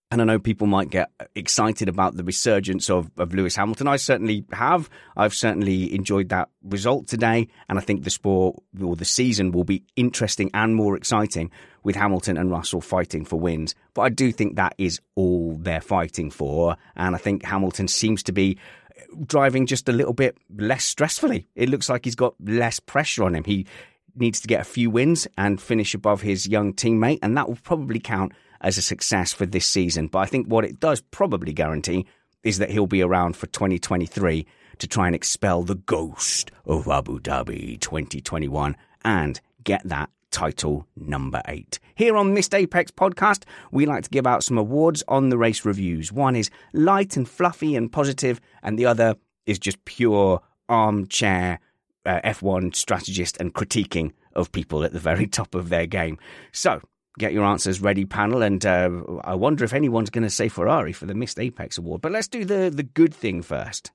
And I know people might get excited about the resurgence of, of Lewis Hamilton. I certainly have. I've certainly enjoyed that result today. And I think the sport or the season will be interesting and more exciting with Hamilton and Russell fighting for wins. But I do think that is all they're fighting for. And I think Hamilton seems to be driving just a little bit less stressfully. It looks like he's got less pressure on him. He needs to get a few wins and finish above his young teammate. And that will probably count as a success for this season. But I think what it does probably guarantee is that he'll be around for twenty twenty-three to try and expel the ghost of Abu Dhabi twenty twenty-one and get that title number eight. Here on Missed Apex podcast, we like to give out some awards on the race reviews. One is light and fluffy and positive, and the other is just pure armchair uh, F one strategist and critiquing of people at the very top of their game. So, get your answers ready, panel, and uh, I wonder if anyone's going to say Ferrari for the Missed Apex Award. But let's do the, the good thing first.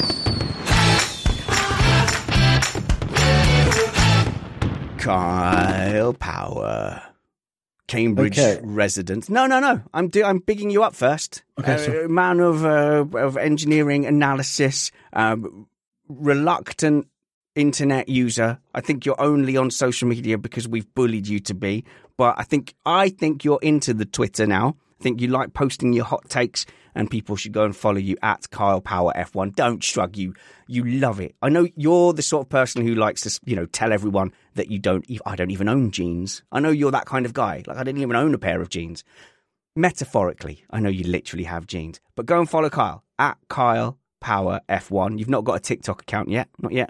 Kyle Power, Cambridge okay. resident. No, no, no. I'm do- I'm bigging you up first. Okay, uh, man of uh, of engineering analysis, um, reluctant internet user. I think you're only on social media because we've bullied you to be. But I think I think you're into the Twitter now. I think you like posting your hot takes, and people should go and follow you at Kyle Power F one. Don't shrug. You you love it. I know you're the sort of person who likes to, you know, tell everyone that you don't. I don't even own jeans. I know you're that kind of guy. Like I didn't even own a pair of jeans. Metaphorically, I know you literally have jeans. But go and follow Kyle at Kyle Power F one. You've not got a TikTok account yet, not yet.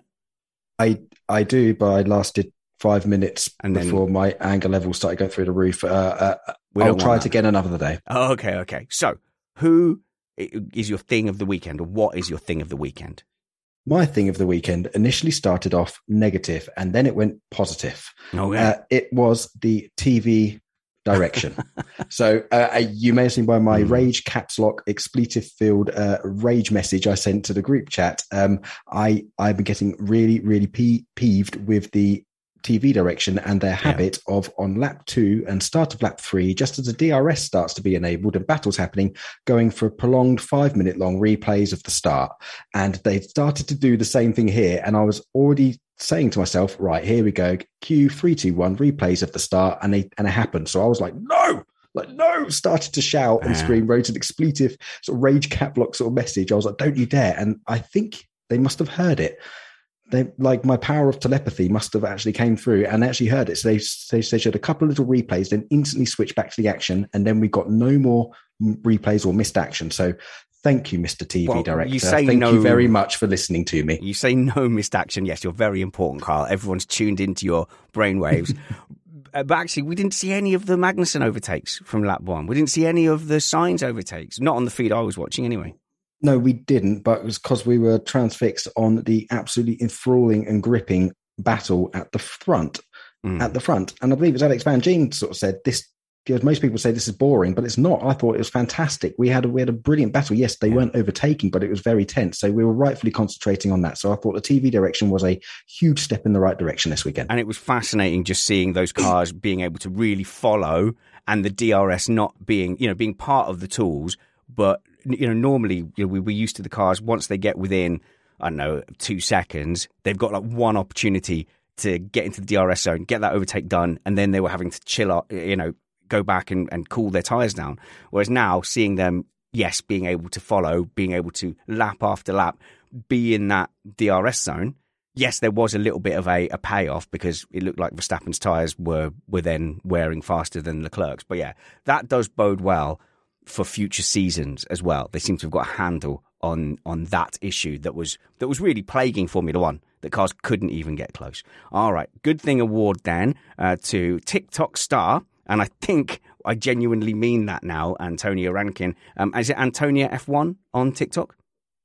I I do, but I lasted five minutes and then, before my anger level started going through the roof. Uh, uh, I'll try it again another day. Oh, okay, okay. So, who is your thing of the weekend, or what is your thing of the weekend? My thing of the weekend initially started off negative, and then it went positive. Oh, yeah. Uh, it was the T V direction. So uh, you may have seen by my mm. rage caps lock expletive filled uh, rage message I sent to the group chat. Um, I I've been getting really really pe- peeved with the T V direction and their habit yeah. of on lap two and start of lap three, just as the D R S starts to be enabled and battles happening, going for prolonged five minute long replays of the start. And they started to do the same thing here. And I was already saying to myself, right, here we go. Q three, two, one replays of the start. And they, and it happened. So I was like, no, like, no, started to shout and scream, wrote an expletive sort of rage cap lock sort of message. I was like, don't you dare. And I think they must have heard it. They, like my power of telepathy must have actually came through and actually heard it. So they, they, they showed a couple of little replays, then instantly switched back to the action. And then we got no more replays or missed action. So thank you, Mister T V well, Director. You say thank no, you very much for listening to me. You say no missed action. Yes, you're very important, Carl. Everyone's tuned into your brainwaves. But actually, we didn't see any of the Magnussen overtakes from lap one. We didn't see any of the Sainz overtakes. Not on the feed I was watching anyway. No, we didn't, but it was because we were transfixed on the absolutely enthralling and gripping battle at the front. Mm. At the front. And I believe it was Alex Van Gien sort of said this, because most people say this is boring, but it's not. I thought it was fantastic. We had a, we had a brilliant battle. Yes, they yeah. weren't overtaking, but it was very tense. So we were rightfully concentrating on that. So I thought the T V direction was a huge step in the right direction this weekend. And it was fascinating just seeing those cars being able to really follow and the D R S not being, you know, being part of the tools, but you know, normally you know, we, we're used to the cars. Once they get within, I don't know, two seconds, they've got like one opportunity to get into the D R S zone, get that overtake done, and then they were having to chill out, you know, go back and, and cool their tyres down. Whereas now, seeing them, yes, being able to follow, being able to lap after lap, be in that D R S zone, yes, there was a little bit of a, a payoff because it looked like Verstappen's tyres were, were then wearing faster than Leclerc's. But yeah, that does bode well for future seasons as well. They seem to have got a handle on on that issue that was that was really plaguing Formula One, that cars couldn't even get close. All right, good thing award then uh, to TikTok star, and I think I genuinely mean that now, Antonia Rankin. Um, is it Antonia F one on TikTok?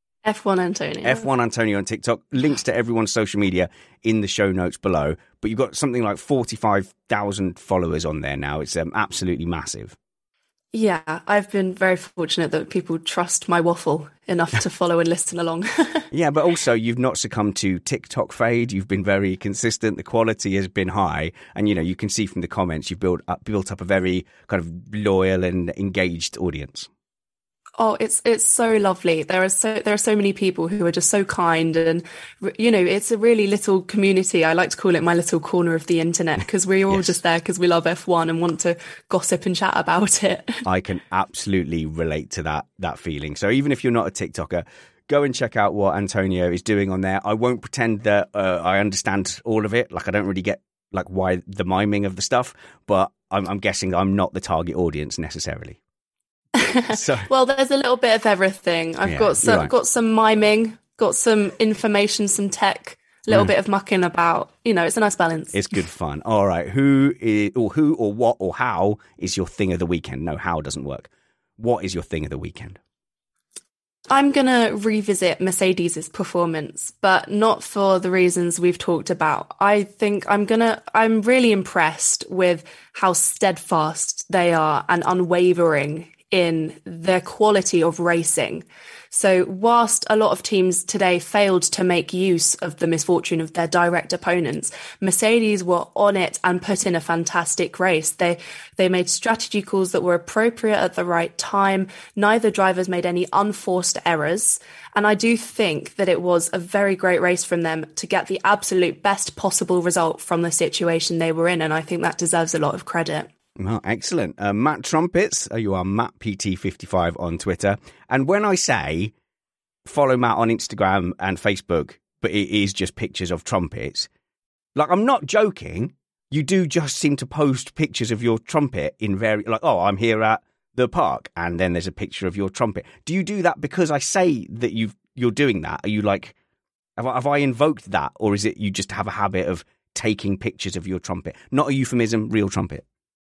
F one Antonia. F one Antonia on TikTok. Links to everyone's social media in the show notes below. But you've got something like forty-five thousand followers on there now. It's um, absolutely massive. Yeah, I've been very fortunate that people trust my waffle enough to follow and listen along. Yeah, but also you've not succumbed to TikTok fade. You've been very consistent. The quality has been high. And, you know, you can see from the comments you've built up, built up a very kind of loyal and engaged audience. Oh, it's it's so lovely. There are so there are so many people who are just so kind, and you know, it's a really little community. I like to call it my little corner of the internet, because we're all yes. just there because we love F one and want to gossip and chat about it. I can absolutely relate to that that feeling. So even if you're not a TikToker, go and check out what Antonio is doing on there. I won't pretend that uh, I understand all of it. Like, I don't really get like why the miming of the stuff, but I'm, I'm guessing I'm not the target audience necessarily. So, well, there's a little bit of everything. I've yeah, got some, right. got some miming, got some information, some tech, a little mm. bit of mucking about. You know, it's a nice balance. It's good fun. All right, who is, or who or what or how is your thing of the weekend? No, how doesn't work. What is your thing of the weekend? I'm going to revisit Mercedes' performance, but not for the reasons we've talked about. I think I'm going to, I'm really impressed with how steadfast they are and unwavering in their quality of racing. So whilst a lot of teams today failed to make use of the misfortune of their direct opponents, Mercedes were on it and put in a fantastic race. They they made strategy calls that were appropriate at the right time. Neither drivers made any unforced errors. And I do think that it was a very great race from them to get the absolute best possible result from the situation they were in. And I think that deserves a lot of credit. Oh, excellent. Uh, Matt Trumpets, uh, you are Matt P T fifty-five on Twitter. And when I say follow Matt on Instagram and Facebook, but it is just pictures of trumpets, like, I'm not joking. You do just seem to post pictures of your trumpet in very, like, oh, I'm here at the park, and then there's a picture of your trumpet. Do you do that because I say that you've, you're doing that? Are you like, have I, have I invoked that? Or is it you just have a habit of taking pictures of your trumpet? Not a euphemism, real trumpet.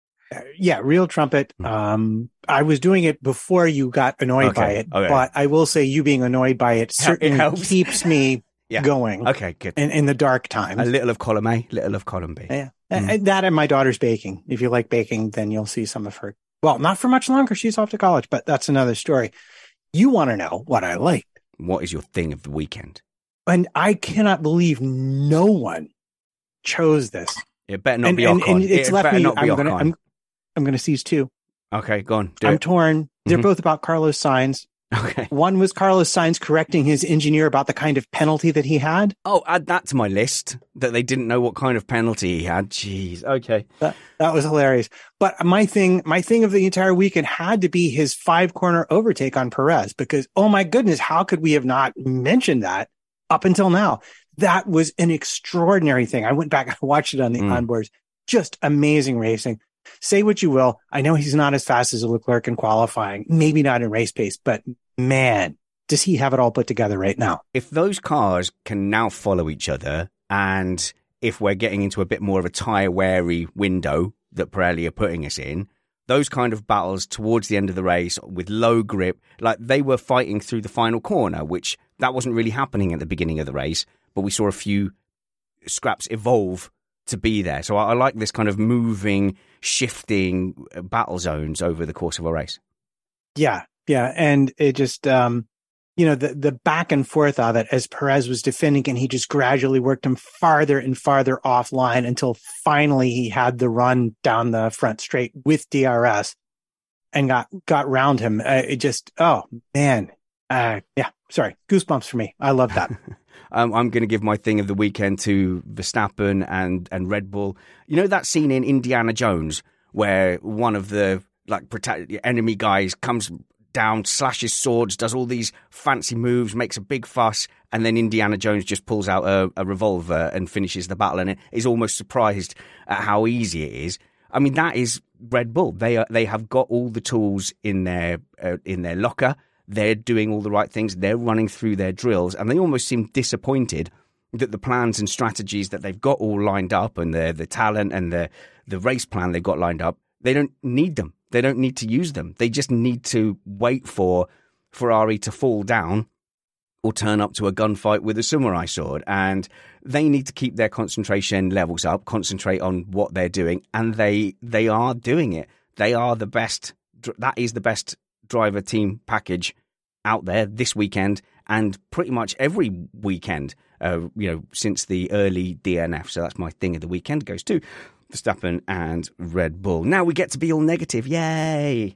Yeah, real trumpet. Um, I was doing it before you got annoyed okay. by it, okay. but I will say you being annoyed by it certainly it keeps me yeah. going. Okay, good. In, in the dark times. A little of column A, little of column B. Yeah. Mm. That and my daughter's baking. If you like baking, then you'll see some of her. Well, not for much longer. She's off to college, but that's another story. You want to know what I like. What is your thing of the weekend? And I cannot believe no one chose this. It better not and, be and, Ocon. and it's it left better me, not be I'm Ocon. Gonna, I'm, I'm going to seize two. Okay, go on. Do I'm it. torn. They're Mm-hmm. both about Carlos Sainz. Okay. One was Carlos Sainz correcting his engineer about the kind of penalty that he had. Oh, add that to my list, that they didn't know what kind of penalty he had. Jeez. Okay. That, that was hilarious. But my thing, my thing of the entire weekend had to be his five corner overtake on Perez, because, oh my goodness, how could we have not mentioned that up until now? That was an extraordinary thing. I went back and watched it on the Mm. onboards. Just amazing racing. Say what you will. I know he's not as fast as Leclerc in qualifying, maybe not in race pace, but man, does he have it all put together right now? If those cars can now follow each other, and if we're getting into a bit more of a tyre-wary window that Pirelli are putting us in, those kind of battles towards the end of the race with low grip, like they were fighting through the final corner, which that wasn't really happening at the beginning of the race, but we saw a few scraps evolve to be there. So I, I like this kind of moving, shifting battle zones over the course of a race. Yeah, yeah. And it just, um, you know, the, the back and forth of it as Perez was defending, and he just gradually worked him farther and farther offline until finally he had the run down the front straight with D R S and got, got round him. Uh, it just, oh man. Uh, yeah, sorry. Goosebumps for me. I love that. Um, I'm going to give my thing of the weekend to Verstappen and, and Red Bull. You know that scene in Indiana Jones where one of the like protect, enemy guys comes down, slashes swords, does all these fancy moves, makes a big fuss, and then Indiana Jones just pulls out a, a revolver and finishes the battle, and it is almost surprised at how easy it is. I mean, that is Red Bull. They are, they have got all the tools in their uh, in their locker. They're doing all the right things. They're running through their drills, and they almost seem disappointed that the plans and strategies that they've got all lined up, and the the talent and the the race plan they've got lined up, they don't need them. They don't need to use them. They just need to wait for Ferrari to fall down or turn up to a gunfight with a samurai sword. And they need to keep their concentration levels up, concentrate on what they're doing, and they they are doing it. They are the best that is the best driver team package out there this weekend and pretty much every weekend, uh, you know, since the early D N F. So that's my thing of the weekend. It goes to Verstappen and Red Bull. Now we get to be all negative. Yay!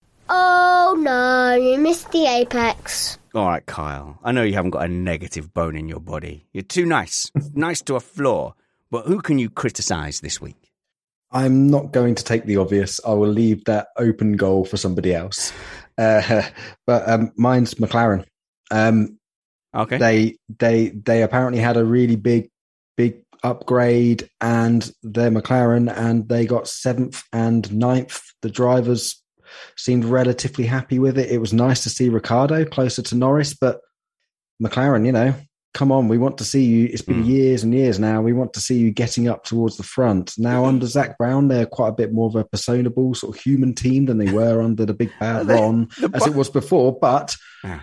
Oh no, you missed the apex. All right, Kyle. I know you haven't got a negative bone in your body. You're too nice. Nice to a flaw. But who can you criticise this week? I'm not going to take the obvious. I will leave that open goal for somebody else. Uh, but um, mine's McLaren. Um, okay. They they they apparently had a really big big upgrade, and they're McLaren, and they got seventh and ninth. The drivers seemed relatively happy with it. It was nice to see Ricciardo closer to Norris, but McLaren, you know, come on, we want to see you. It's been mm. years and years now. We want to see you getting up towards the front. Now, under Zach Brown, they're quite a bit more of a personable sort of human team than they were under the big bad Ron, as it was before. But yeah.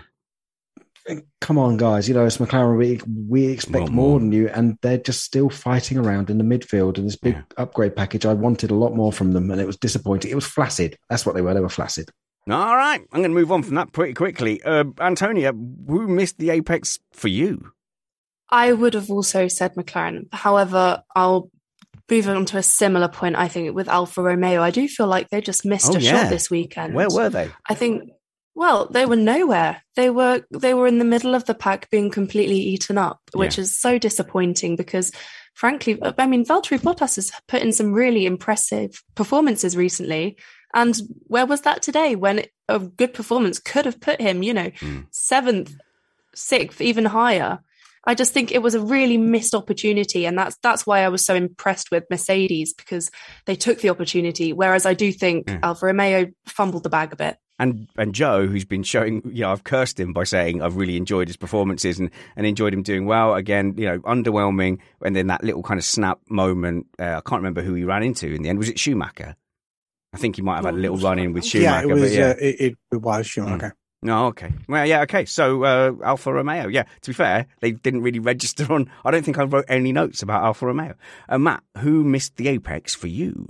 come on, guys, you know, it's McLaren. We, we expect well, more more than you, and they're just still fighting around in the midfield. And this big yeah. upgrade package, I wanted a lot more from them, and it was disappointing. It was flaccid. That's what they were. They were flaccid. All right. I'm going to move on from that pretty quickly. Uh, Antonia, who missed the apex for you? I would have also said McLaren. However, I'll move on to a similar point, I think, with Alfa Romeo. I do feel like they just missed oh, a yeah. shot this weekend. Where were they? I think, well, they were nowhere. They were they were in the middle of the pack being completely eaten up, which yeah. is so disappointing because, frankly, I mean, Valtteri Bottas has put in some really impressive performances recently. And where was that today when a good performance could have put him, you know, mm. seventh, sixth, even higher? I just think it was a really missed opportunity. And that's that's why I was so impressed with Mercedes, because they took the opportunity. Whereas I do think yeah. Alfa Romeo fumbled the bag a bit. And and Joe, who's been showing, you know, I've cursed him by saying I've really enjoyed his performances and, and enjoyed him doing well. Again, you know, underwhelming. And then that little kind of snap moment, uh, I can't remember who he ran into in the end. Was it Schumacher? I think he might have had a little run in with Schumacher. Yeah, it was, but yeah. Uh, it, it was Schumacher. Mm. No, okay. Well, yeah, okay. So, uh, Alfa Romeo. Yeah, to be fair, they didn't really register on... I don't think I wrote any notes about Alfa Romeo. Uh, Matt, who missed the apex for you?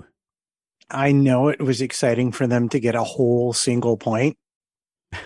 I know it was exciting for them to get a whole single point. oh,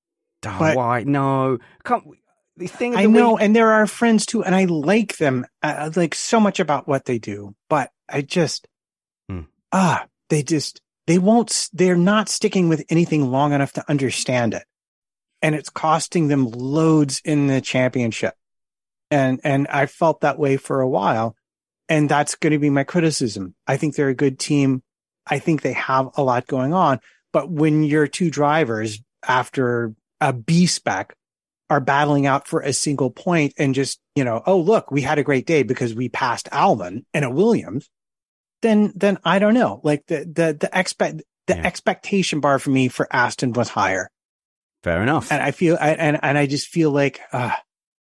but why? No. Can't, the thing of the I know, week... and they're our friends too, and I like them. I like so much about what they do, but I just... Hmm. Ah, they just... They won't... They're not sticking with anything long enough to understand it. And it's costing them loads in the championship. And and I felt that way for a while. And that's going to be my criticism. I think they're a good team. I think they have a lot going on. But when your two drivers, after a B spec, are battling out for a single point and just, you know, oh, look, we had a great day because we passed Albon and a Williams, then then I don't know. Like the the the expect the yeah. expectation bar for me for Aston was higher. Fair enough. And I feel, I, and and I just feel like, uh,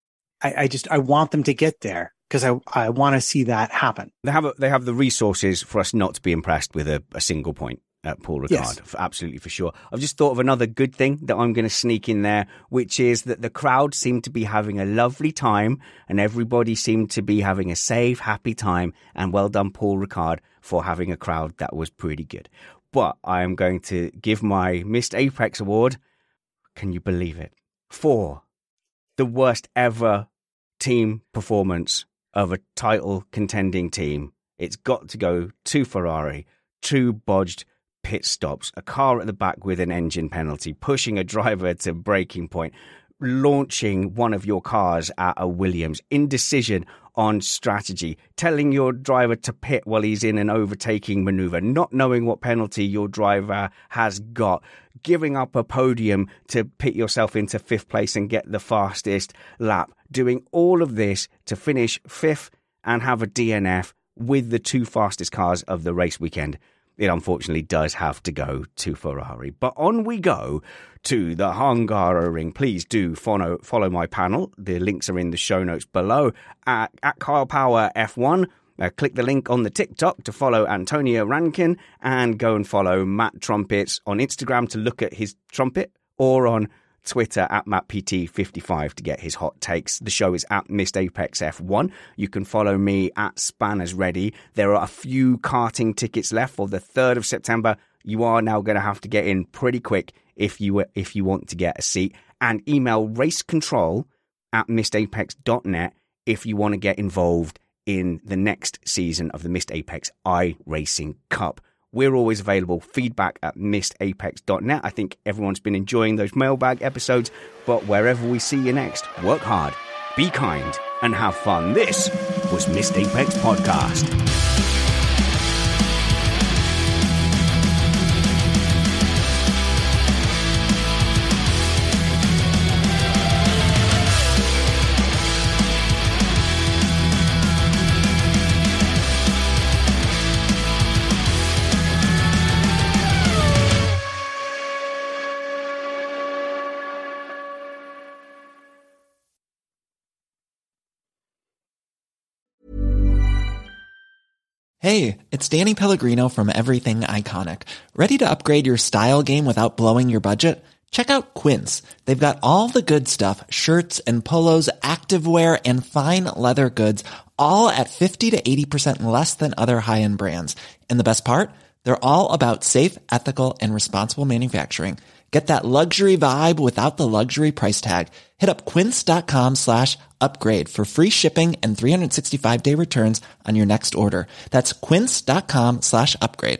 I, I just, I want them to get there because I, I want to see that happen. They have, a, they have the resources for us not to be impressed with a, a single point at Paul Ricard. Yes. For, absolutely, for sure. I've just thought of another good thing that I'm going to sneak in there, which is that the crowd seemed to be having a lovely time and everybody seemed to be having a safe, happy time. And well done, Paul Ricard, for having a crowd that was pretty good. But I am going to give my Missed Apex Award. Can you believe it? For the worst ever team performance of a title contending team. It's got to go to Ferrari. Two bodged pit stops, a car at the back with an engine penalty, pushing a driver to breaking point, launching one of your cars at a Williams, indecision on strategy, telling your driver to pit while he's in an overtaking maneuver, not knowing what penalty your driver has got, giving up a podium to pit yourself into fifth place and get the fastest lap, doing all of this to finish fifth and have a D N F with the two fastest cars of the race weekend. It unfortunately does have to go to Ferrari. But on we go to the Hungaroring. Please do follow follow my panel. The links are in the show notes below at, at Kyle Power F one. Uh, click the link on the TikTok to follow Antonia Rankin and go and follow Matt Trumpets on Instagram to look at his trumpet, or on Twitter at Matt P T fifty-five to get his hot takes. The show is at Missed Apex F one. You can follow me at Spanners Ready. There are a few karting tickets left for the third of September. you are now going to have to get in pretty quick if you if you want to get a seat. And email racecontrol at missed apex dot net if you want to get involved in the next season of the Missed Apex iRacing Cup. We're always available. Feedback at missed apex dot net. I think everyone's been enjoying those mailbag episodes, but wherever we see you next, work hard, be kind, and have fun. This was Missed Apex Podcast. Hey, it's Danny Pellegrino from Everything Iconic. Ready to upgrade your style game without blowing your budget? Check out Quince. They've got all the good stuff, shirts and polos, activewear, and fine leather goods, all at fifty to eighty percent less than other high-end brands. And the best part? They're all about safe, ethical, and responsible manufacturing. Get that luxury vibe without the luxury price tag. Hit up quince.com slash upgrade for free shipping and three sixty-five day returns on your next order. That's quince.com slash upgrade.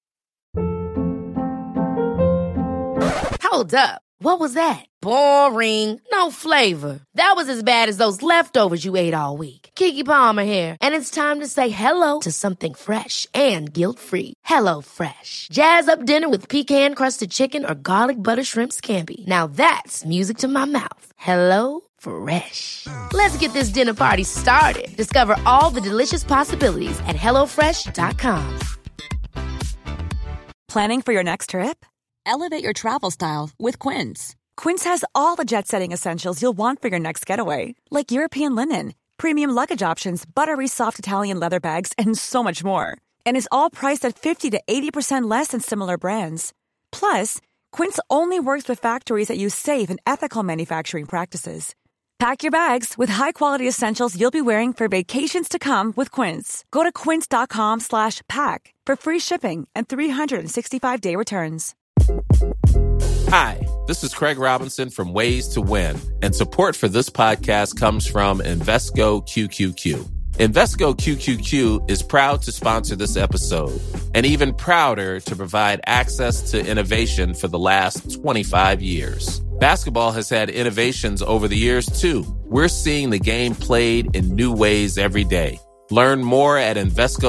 Hold up. What was that? Boring. No flavor. That was as bad as those leftovers you ate all week. Keke Palmer here. And it's time to say hello to something fresh and guilt-free. Hello Fresh. Jazz up dinner with pecan-crusted chicken or garlic butter shrimp scampi. Now that's music to my mouth. Hello Fresh. Let's get this dinner party started. Discover all the delicious possibilities at hello fresh dot com. Planning for your next trip? Elevate your travel style with Quince. Quince has all the jet-setting essentials you'll want for your next getaway, like European linen, premium luggage options, buttery soft Italian leather bags, and so much more. And is all priced at fifty to eighty percent less than similar brands. Plus, Quince only works with factories that use safe and ethical manufacturing practices. Pack your bags with high-quality essentials you'll be wearing for vacations to come with Quince. Go to quince.com slash pack for free shipping and three sixty-five day returns. Hi, this is Craig Robinson from Ways to Win, and support for this podcast comes from Invesco Q Q Q. Invesco Q Q Q is proud to sponsor this episode, and even prouder to provide access to innovation for the last twenty-five years. Basketball has had innovations over the years, too. We're seeing the game played in new ways every day. Learn more at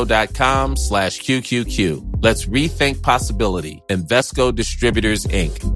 Invesco.com slash QQQ. Let's rethink possibility. Invesco Distributors, Incorporated.